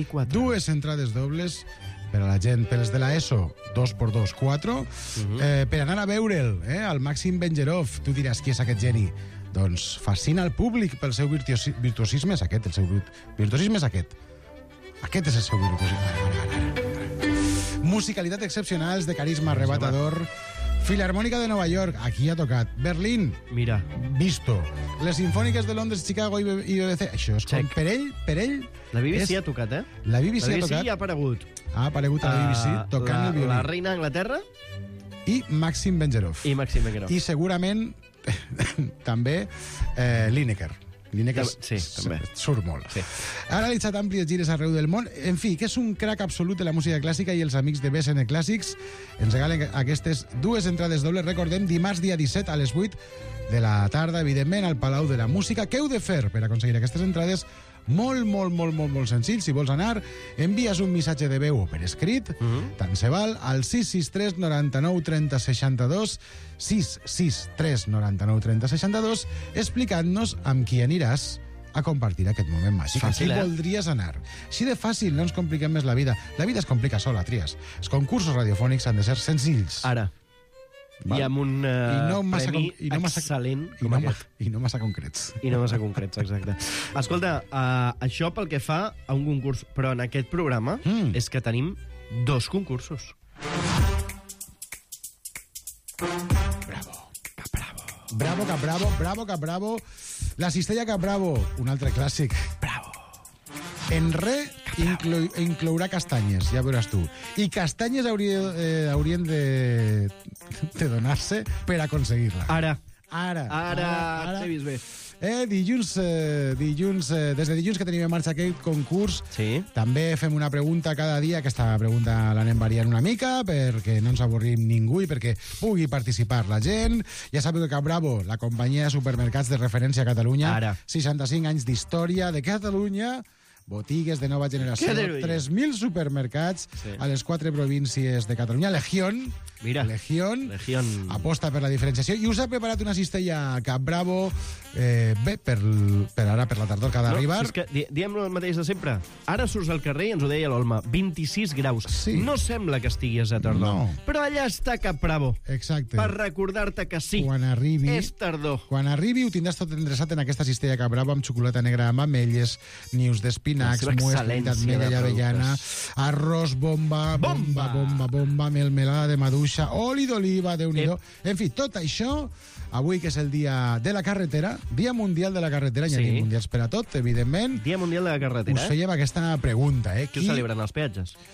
dobles per a la gent, per els de l'ESO, 2x2, 4. Per anar a veure'l, al Màxim Benjerov. Tu diràs, qui és aquest geni? Doncs fascina el públic pel seu virtuosisme. És aquest, el seu virtuosisme és aquest. Aquest és el seu virtuosisme. Musicalitat excepcionals, de carisma arrebatador. Filarmònica de Nova York, aquí ha tocat. Berlín, mira, visto. Les Sinfòniques de Londres, Chicago i BBC. Això és com per ell... La BBC ha tocat, eh? La BBC ha tocat. ha aparegut. Ha aparegut a la BBC tocant el violí. La reina d'Anglaterra. I Màxim Benjerov. I segurament també Lineker. Lineker també surt molt. Ha realitzat àmplies gires arreu del món. En fi, que és un crac absolut de la música clàssica i els amics de BSN Clàssics ens regalen aquestes dues entrades dobles. Recordem, dimarts dia 17 a les 8 de la tarda, evidentment, al Palau de la Música. Què heu de fer per aconseguir aquestes entrades? Molt senzill. Si vols anar, envies un missatge de veu per escrit, tant se val, al 663 99 30 62, 663 99 30 62, explicant-nos amb qui aniràs a compartir aquest moment màgic. Fàcil, a qui voldries anar? Així de fàcil, no ens compliquem més la vida. La vida es complica sola, Trias. Els concursos radiofònics han de ser senzills. Ara. Val? I amb un premi excel·lent com aquest. I no massa concrets. I no massa concrets, exacte. Escolta, això pel que fa a un concurs, però en aquest programa és que tenim dos concursos. Bravo. La cistella Cap Bravo, un altre clàssic. Bravo. En re inclourà castanyes, ja veuràs tu. I castanyes haurien de donar-se per aconseguir-la. Ara, t'he vist bé. Dilluns, des de dilluns que tenim en marxa aquest concurs, també fem una pregunta cada dia. Aquesta pregunta l'anem variant una mica perquè no ens avorrim ningú i perquè pugui participar la gent. Ja sabeu que Cap Bravo, la companyia de supermercats de referència a Catalunya, 65 anys d'història de Catalunya, botigues de nova generació, 3.000 supermercats a les 4 províncies de Catalunya. Legión aposta per la diferenciació i us ha preparat una cistella Cap Bravo bé, per ara, per la tardor que ha d'arribar. És que diem el mateix de sempre. Ara surts al carrer, ens ho deia l'Olma, 26 graus. No sembla que estiguis a tardor, però allà està Cap Bravo. Exacte. Per recordar-te que sí, és tardor. Quan arribi ho tindràs tot endreçat en aquesta cistella Cap Bravo amb xocolata negra, amb ametlles, nius d'espinacs, muestra, avellana, arròs bomba, melmelada de maduixa, oli d'oliva, Déu-n'hi-do. En fi, tot això, avui que és el dia de la carretera, Dia Mundial de la Carretera, hi ha mundials per a tot, evidentment. Dia Mundial de la Carretera. Us fèiem aquesta pregunta, Qui ho celebren, els peatges?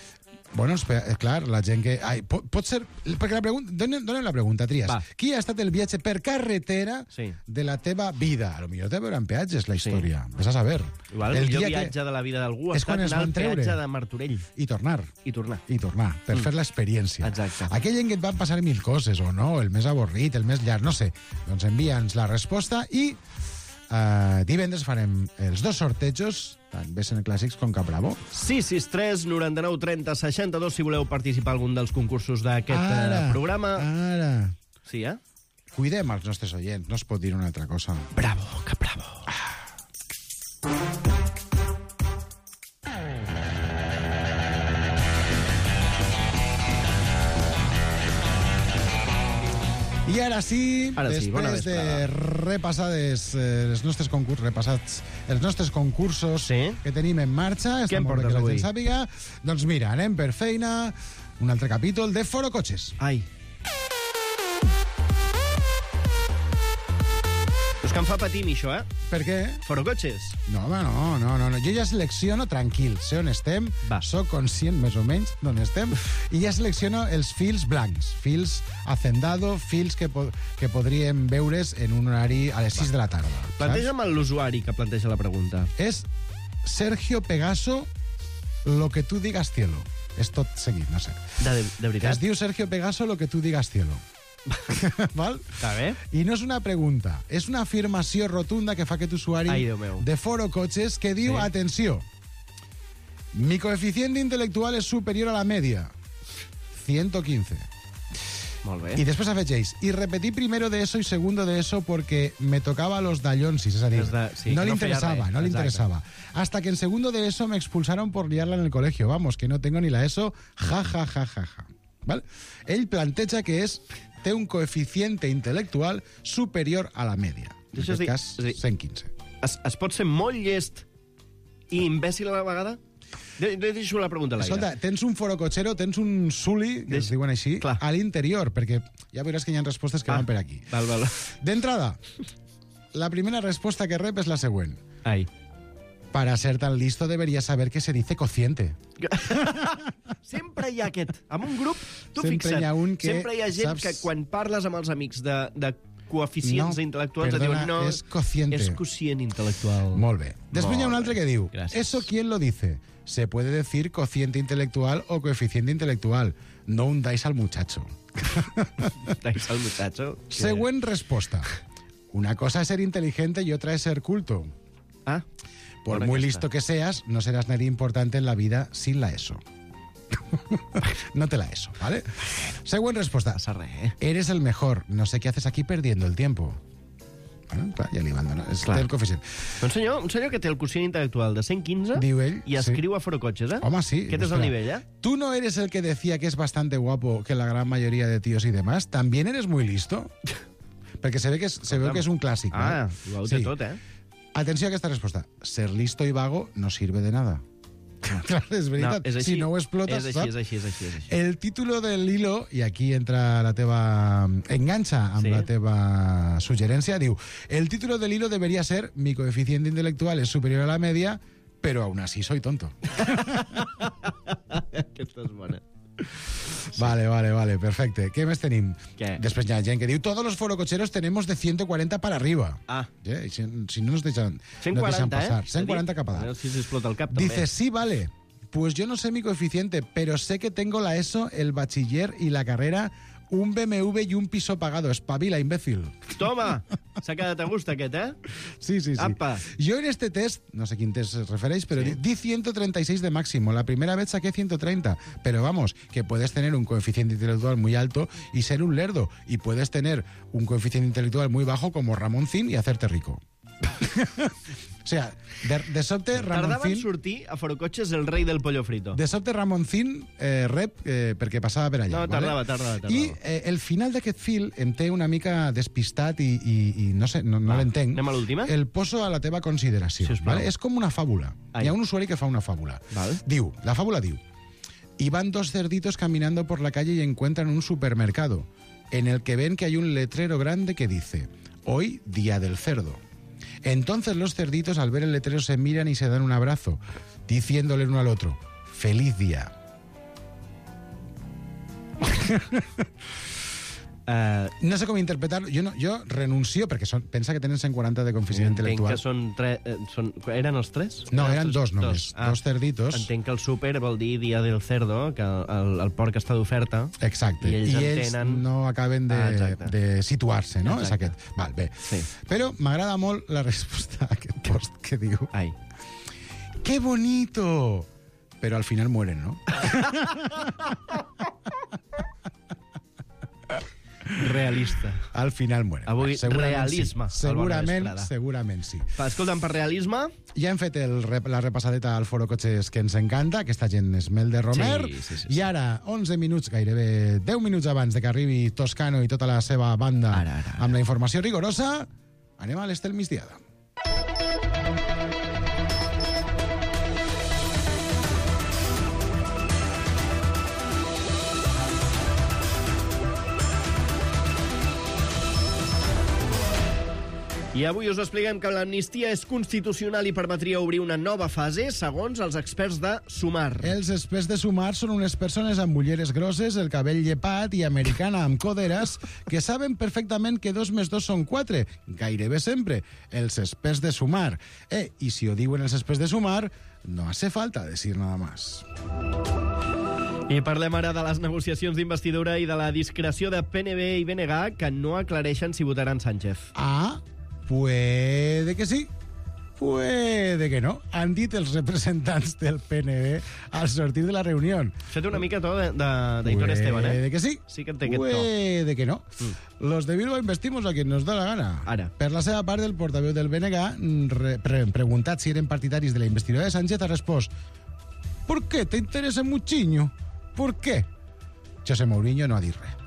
Bueno, clar, la gent que... Ai, pot ser... Perquè la pregunta... Donem la pregunta, Trias. Va. Qui ha estat el viatge per carretera de la teva vida? A lo millor té a veure amb peatges, la història. Ves a saber. Igual el millor viatge de la vida d'algú ha estat anar al peatge de Martorell. I tornar. I tornar. I tornar, per fer l'experiència. Exacte. Aquell en què et van passar 1000 coses, o no, el més avorrit, el més llarg, no sé. Doncs envia'ns la resposta i divendres farem els 2 sortejos, tant BSN Clàssics com Cap Bravo. 663 99 30 62 si voleu participar a algun dels concursos d'aquest programa. Ara. Sí, Cuidem els nostres oients, no es pot dir una altra cosa. Bravo, Cap Bravo. I ara sí, després de repassades els nostres concursos que tenim en marxa, què em portes avui? Sàpiga, doncs mira, anem per feina, un altre capítol de Foro Cotxes. Ai. És que em fa patir, això, Per què? Foro Cotxes. No, home, no. Jo ja selecciono, tranquil, sé on estem, soc conscient més o menys d'on estem, i ja selecciono els fils blancs, fils hacendado, fils que podríem veure's en un horari a les 6 de la tarda. Planteja'm l'usuari que planteja la pregunta. És Sergio Pegaso, lo que tú digas cielo. És tot seguit, no sé. De veritat? Es diu Sergio Pegaso, lo que tú digas cielo. Val? Està bé. I no és una pregunta, és una afirmació rotunda que fa aquest usuari de Foro Cotxes que diu, atenció, mi coeficiente intelectual es superior a la media, 115. Molt bé. Y después afegeix, y repetí primero de eso y segundo de eso porque me tocaba los dallonsis, es decir, no le interesaba. Hasta que en segundo de eso me expulsaron por liarla en el colegio. Vamos, que no tengo ni la ESO, ja. ¿Vale? Ell planteja que té un coeficiente intel·lectual superior a la media. En aquest cas, 115. Es pot ser molt llest i imbècil a la vegada? Deixo la pregunta a l'aire. Escolta, tens un forocotxero, tens un suli, que es diuen així, a l'interior, perquè ja veuràs que hi ha respostes que van per aquí. Val. D'entrada, la primera resposta que rep és la següent. Ai. Para ser tan listo deberías saber que se dice cociente. Sempre hi ha aquest. En un grup, tu sempre fixa't, sempre hi ha gent que quan parles amb els amics de coeficients intel·lectuals diuen no, és cociente. És quocient intel·lectual. Molt bé. Després hi ha un altre que diu, ¿eso quién lo dice? Se puede decir cociente intelectual o coeficiente intelectual, no hundáis al muchacho. ¿Hundáis al muchacho? Següent resposta. Una cosa es ser inteligente y otra es ser culto. Por muy listo que seas, no serás nadie importante en la vida sin la ESO. No te la ESO, ¿vale? Següent resposta. Eres el mejor. No sé qué haces aquí perdiendo el tiempo. Bueno, clar, ja li van donar. Té el coeficient. Un senyor que té el quocient intel·lectual de 115 diu ell, i escriu a Forocotxes, Home, sí. Aquest és el nivell, ¿Tú no eres el que decía que es bastante guapo que la gran mayoría de tíos y demás? ¿También eres muy listo? Perquè se ve que és un clàssic. Ho té tot, Atenció a aquesta resposta. Ser listo y vago no sirve de nada. Clar, és veritat. No, si no ho explotes, és així. El título del hilo, i aquí entra la teva... enganxa amb la teva suggerència, diu, el título del hilo debería ser mi coeficiente intelectual es superior a la media, pero aún así soy tonto. Aquesta és bona. Vale, perfecte. Què més tenim? Després hi ha gent que diu todos los forococheros tenemos de 140 para arriba. Si no nos dejan 140, pasar. 140 cap a dalt. Si s'explota el cap, també. Dice, sí, vale, pues yo no sé mi coeficiente, pero sé que tengo la ESO, el bachiller y la carrera, un BMW y un piso pagado. Espavila, imbécil. Toma! S'ha quedat a gust aquest, Sí. Apa. Yo en este test, no sé quién test se referéis, pero di 136 de máximo. La primera vez saqué 130. Pero vamos, que puedes tener un coeficiente intelectual muy alto y ser un lerdo. Y puedes tener un coeficiente intelectual muy bajo como Ramoncín y hacerte rico. O sea, de sobte Ramoncín... Tardava en sortir a Forocotxes el rei del pollo frito. De sobte Ramoncín rep perquè passava per allà. No, tardava. I el final d'aquest fil em té una mica despistat i no sé, no l'entenc. Anem a l'última? El poso a la teva consideració. Vale? És com una fàbula. Hi ha un usuari que fa una fàbula. La fàbula diu, y van dos cerditos caminando por la calle y encuentran un supermercado en el que ven que hay un letrero grande que dice, hoy día del cerdo. Entonces los cerditos al ver el letrero se miran y se dan un abrazo, diciéndole uno al otro, feliz día. No sé com interpretar-lo. Jo renuncio, perquè pensa que tenen 140 de coeficient intel·lectual. Entenc que eren els 3? No, eren 2 només. 2 cerditos. Entenc que el súper vol dir Dia del Cerdo, que el porc està d'oferta. Exacte. I ells no acaben de situar-se, no? És aquest. Val, bé. Sí. Però m'agrada molt la resposta a aquest post que diu... Ai. ¡Qué bonito! Pero al final mueren, ¿no? Realista. Al final mueren. Avui realisme. Sí. Segurament sí. Escolta'm, per realisme... Ja hem fet la repassadeta al Foro Cotxes que ens encanta, aquesta gent és Mel de Romer, sí. I ara, 11 minuts, gairebé 10 minuts abans de que arribi Toscano i tota la seva banda amb la informació rigorosa, anem a l'Estel Migdiada. I avui us expliquem que l'amnistia és constitucional i permetria obrir una nova fase, segons els experts de Sumar. Els experts de Sumar són unes persones amb ulleres grosses, el cabell llepat i americana amb coderes que saben perfectament que 2 més 2 són 4, gairebé sempre. Els experts de Sumar. I si ho diuen els experts de Sumar, no hace falta decir nada más. I parlem ara de les negociacions d'investidura i de la discreció de PNB i BNG que no aclareixen si votaran Sánchez. Puede que sí, puede que no. Han dit els representants del PNB al sortir de la reunió. Fet una mica to d'Aitor Esteban, Puede que sí, sí que en té aquest to. Puede que no. Los de Bilbao investimos a quien nos da la gana. Ara. Per la seva part, el portaveu del BNG, preguntat si eren partidaris de la investidura de Sánchez, ha respost: ¿Por qué te interesa muchiño? ¿Por qué? José Mourinho no ha dit res.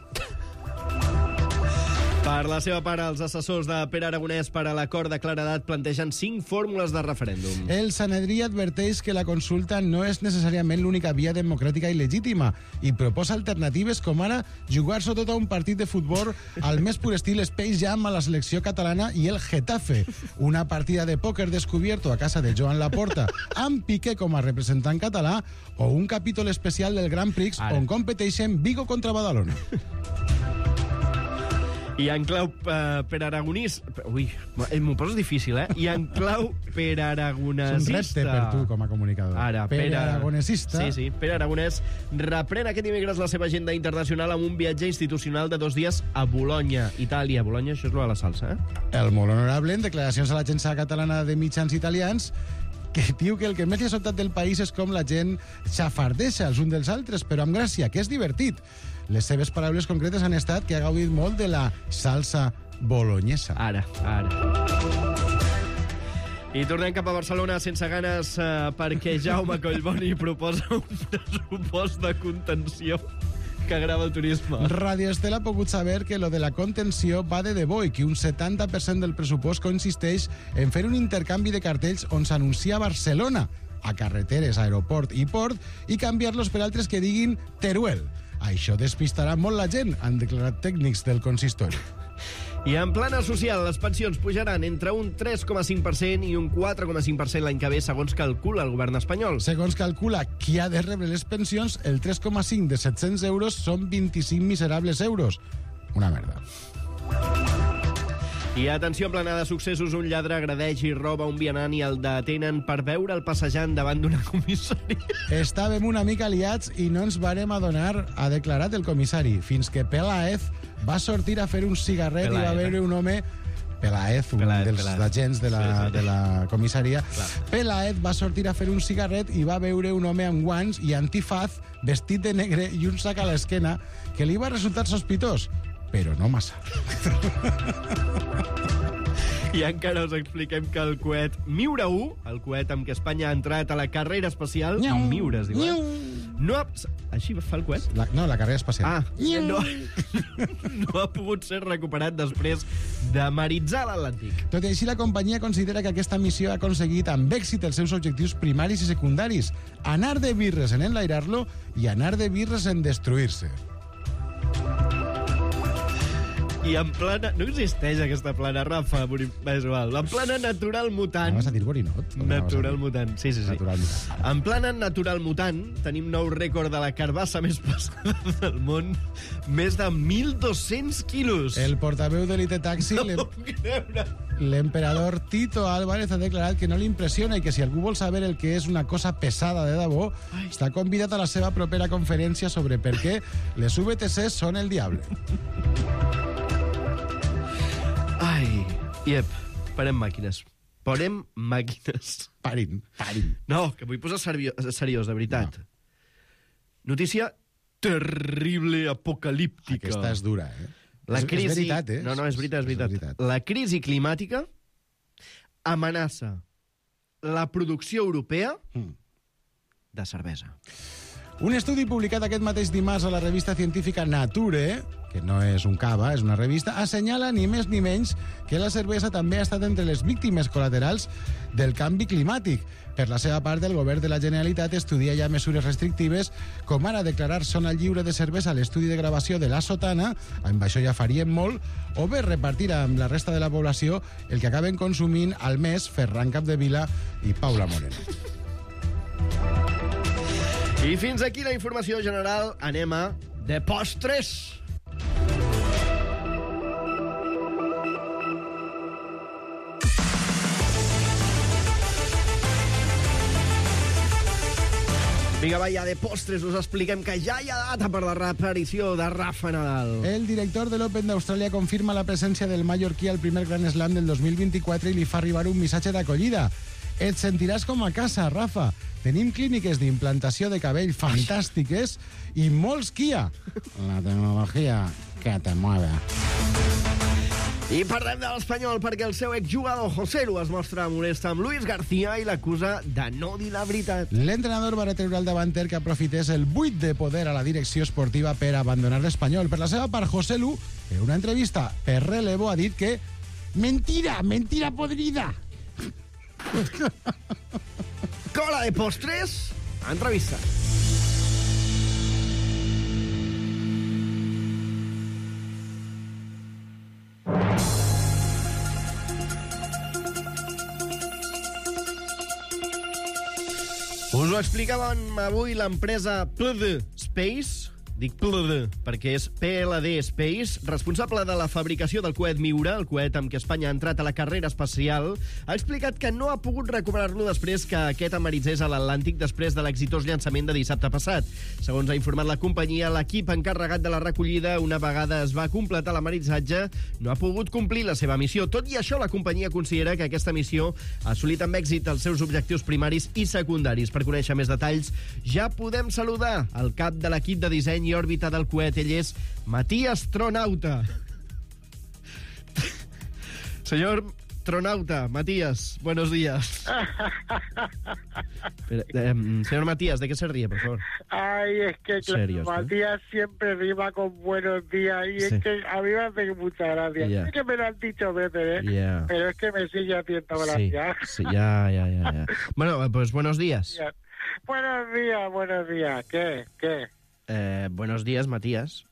Per la seva part, els assessors de Pere Aragonès per a l'acord de claredat plantegen 5 fórmules de referèndum. El Sanedrí adverteix que la consulta no és necessàriament l'única via democràtica i legítima i proposa alternatives com ara jugar-se tot a un partit de futbol al més pur estil Space Jam a la selecció catalana i el Getafe, una partida de pòquer descobierto a casa de Joan Laporta amb Piqué com a representant català o un capítol especial del Grand Prix on competeixen Vigo contra Badalona. I en clau per aragonís... Ui, m'ho poses difícil, I en clau per aragonesista... És un repte per tu com a comunicador. Ara, per aragonesista... Sí, Pere Aragonès reprèn aquest dimecres la seva agenda internacional amb un viatge institucional de 2 dies a Bolonya, Itàlia. Bolonya, això és de la salsa, El molt honorable, en declaracions a l'agència catalana de mitjans italians, que diu que el que més li ha sobtat del país és com la gent xafardeja els uns dels altres, però amb gràcia, que és divertit. Les seves paraules concretes han estat que ha gaudit molt de la salsa bolonyesa. Ara. I tornem cap a Barcelona sense ganes perquè Jaume Collboni proposa un pressupost de contenció que agrava el turisme. Radio Estel ha pogut saber que lo de la contenció va de debò i que un 70% del pressupost consisteix en fer un intercanvi de cartells on s'anuncia Barcelona, a carreteres, aeroport i port, i canviar-los per altres que diguin Teruel. Això despistarà molt la gent, han declarat tècnics del consistori. I en plana social, les pensions pujaran entre un 3,5% i un 4,5% l'any que ve, segons calcula el govern espanyol. Segons calcula qui ha de rebre les pensions, el 3,5 de 700 euros són 25 miserables euros. Una merda. I atenció, en plana de successos, un lladre agredeix i roba un vianant i el detenen per veure'l passejant davant d'una comissaria. Estàvem una mica liats i no ens varem adonar, ha declarat el comissari, fins que Peláez va sortir a fer un cigarret i va veure un home... Peláez, un dels agents de la comissaria. Peláez va sortir a fer un cigarret i va veure un home amb guants i antifaz, vestit de negre i un sac a l'esquena, que li va resultar sospitós, però no massa. I encara us expliquem que el coet Miura 1, el coet amb què Espanya ha entrat a la carrera espacial... Miura, es diu, no ha... Així fa el coet? La carrera espacial. No ha pogut ser recuperat després de maritzar l'Atlàntic. Tot i així, la companyia considera que aquesta missió ha aconseguit amb èxit els seus objectius primaris i secundaris: anar de birres en enlairar-lo i anar de birres en destruir-se. I en plana... No existeix aquesta plana, Rafa. És igual. En plana natural mutant... Vas a dir borinot? Natural mutant, sí. Natural mutant. En plana natural mutant tenim nou rècord de la carbassa més pesada del món. Més de 1.200 quilos. El portaveu d'Elite Taxi, l'emperador Tito Álvarez, ha declarat que no li impressiona i que si algú vol saber el que és una cosa pesada de debò, està convidat a la seva propera conferència sobre per què les VTC són el diable. Ai, iep, parem màquines. Parin. No, que vull posar seriós, de veritat. No. Notícia terrible, apocalíptica. Aquesta és dura, eh? La crisi... És veritat, eh? No, és veritat. La crisi climàtica amenaça la producció europea de cervesa. Un estudi publicat aquest mateix dimarts a la revista científica Nature, que no és un cava, és una revista, assenyala ni més ni menys que la cervesa també ha estat entre les víctimes col·laterals del canvi climàtic. Per la seva part, el govern de la Generalitat estudia ja mesures restrictives, com ara declarar zona lliure de cervesa a l'estudi de gravació de la Sotana, amb això ja faríem molt, o bé repartir amb la resta de la població el que acaben consumint al mes Ferran Capdevila i Paula Moreno. I fins aquí la informació general. Anem a De Postres. Vinga, va, ja de postres us expliquem que ja hi ha data per la reaparició de Rafa Nadal. El director de l'Open d'Austràlia confirma la presència del mallorquí al primer Grand Slam del 2024 i li fa arribar un missatge d'acollida. Et sentiràs com a casa, Rafa. Tenim clíniques d'implantació de cabell fantàstiques i molts Kia. La tecnologia que te mueve. I parlem de l'Espanyol perquè el seu exjugador Joselu es mostra molest amb Luis García i l'acusa de no dir la veritat. L'entrenador va retreure al davanter que aprofités el buit de poder a la direcció esportiva per abandonar l'Espanyol. Per la seva part, Joselu, en una entrevista per Relevo, ha dit que mentira podrida. Cola de Postres, entrevista. Us ho explicàvem avui l'empresa PLD Space. Dic PLD perquè és PLD Space, responsable de la fabricació del coet Miura, el coet amb què Espanya ha entrat a la carrera espacial, ha explicat que no ha pogut recuperar-lo després que aquest ameritzés a l'Atlàntic després de l'exitós llançament de dissabte passat. Segons ha informat la companyia, l'equip encarregat de la recollida, una vegada es va completar l'amaritzatge, no ha pogut complir la seva missió. Tot i això, la companyia considera que aquesta missió ha assolit amb èxit els seus objectius primaris i secundaris. Per conèixer més detalls, ja podem saludar el cap de l'equip de disseny i òrbita del coet. Ell és Matías Tronauta. Señor Tronauta, Matías, buenos días. Señor Matías, ¿de qué se ríe, por favor? Ay, es que Serios, Matías siempre rima con buenos días y es que a mí me hace mucha gracia. Yeah. Es que me lo han dicho veces, Yeah. pero es que me sigue haciendo gracia. Sí, ya. Bueno, pues buenos días. Buenos días. ¿Qué? Buenos días, Matías.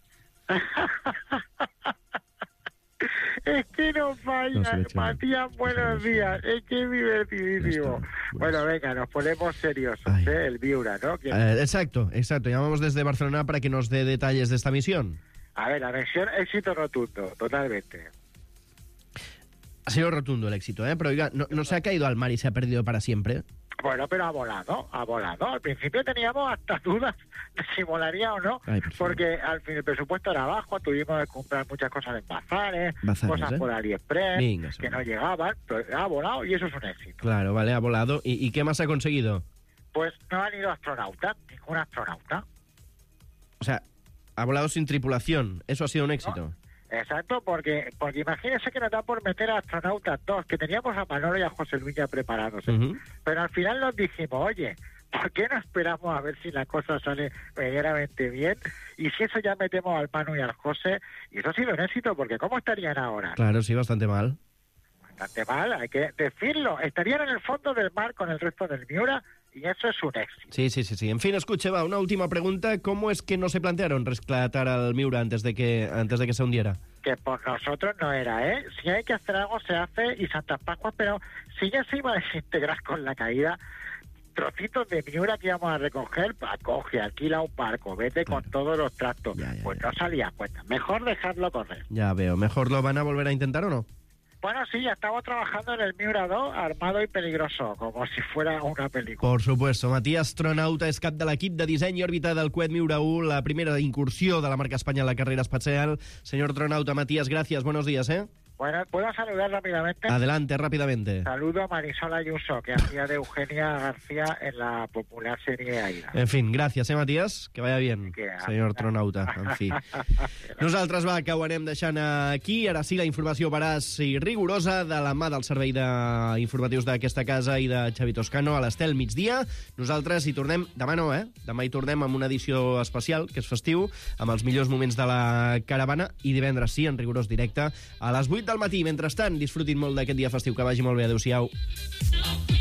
Es que no falla, No, Matías, buenos días. Es que es divertidísimo. Bueno, venga, nos ponemos seriosos, El Miura, ¿no? Exacto. Llamamos desde Barcelona para que nos dé detalles de esta misión. A ver, la misión, éxito rotundo, totalmente. Ha sido rotundo el éxito, ¿eh? Pero oiga, ¿no se ha caído al mar y se ha perdido para siempre? Bueno, pero ha volado. Al principio teníamos hasta dudas de si volaría o no, porque al fin el presupuesto era bajo, tuvimos que comprar muchas cosas en bazares, cosas por AliExpress, que no llegaban, pero ha volado y eso es un éxito. Claro, vale, ha volado. ¿Y qué más ha conseguido? Pues no han ido astronautas, ningún astronauta. O sea, ha volado sin tripulación, eso ha sido un éxito. ¿No? Exacto, porque imagínense que nos da por meter a astronautas dos, que teníamos a Manolo y a José Luis ya preparados. Pero al final nos dijimos, oye, ¿por qué no esperamos a ver si la cosa sale medianamente bien? Y si eso ya metemos al Manu y al José, y eso ha sido un éxito, porque ¿cómo estarían ahora? Claro, sí, bastante mal. Bastante mal, hay que decirlo. Estarían en el fondo del mar con el resto del Miura, y eso es un éxito. Sí. En fin, escuche, una última pregunta. ¿Cómo es que no se plantearon rescatar al Miura antes de que se hundiera? que por nosotros no era, ¿eh? Si hay que hacer algo, se hace, y Santas Pascuas, pero si ya se iba a desintegrar con la caída, trocitos de Miura que íbamos a recoger, coge, alquila un barco, vete con todos los trastos. Pues no salía a cuenta. Mejor dejarlo correr. Ya veo. ¿Mejor lo van a volver a intentar o no? Bueno, sí, ya estamos trabajando en el Miura 2, armado y peligroso, como si fuera una película. Por supuesto. Matías Tronauta és cap de l'equip de disseny i òrbita del coet Miura 1, la primera incursió de la marca Espanya en la carrera espacial. Señor Tronauta, Matías, gracias. Buenos días, ¿eh? Bueno, ¿puedo saludar rápidamente? Adelante, rápidamente. Saludo a Marisol Ayuso, que hacía de Eugenia García en la popular serie Aida. En fin, gràcies, Matías? Que vaya bien, senyor Tronauta. En fi. Nosaltres, que ho anem deixant aquí. Ara sí, la informació veraç i rigorosa de la mà del servei d'informatius d'aquesta casa i de Xavi Toscano a l'Estel migdia. Nosaltres hi tornem, demà no, Demà hi tornem amb una edició especial, que és festiu, amb els millors moments de la caravana, i divendres sí, en rigorós directe, a les 8 del matí. Mentrestant, disfrutin molt d'aquest dia festiu. Que vagi molt bé. Adéu-siau.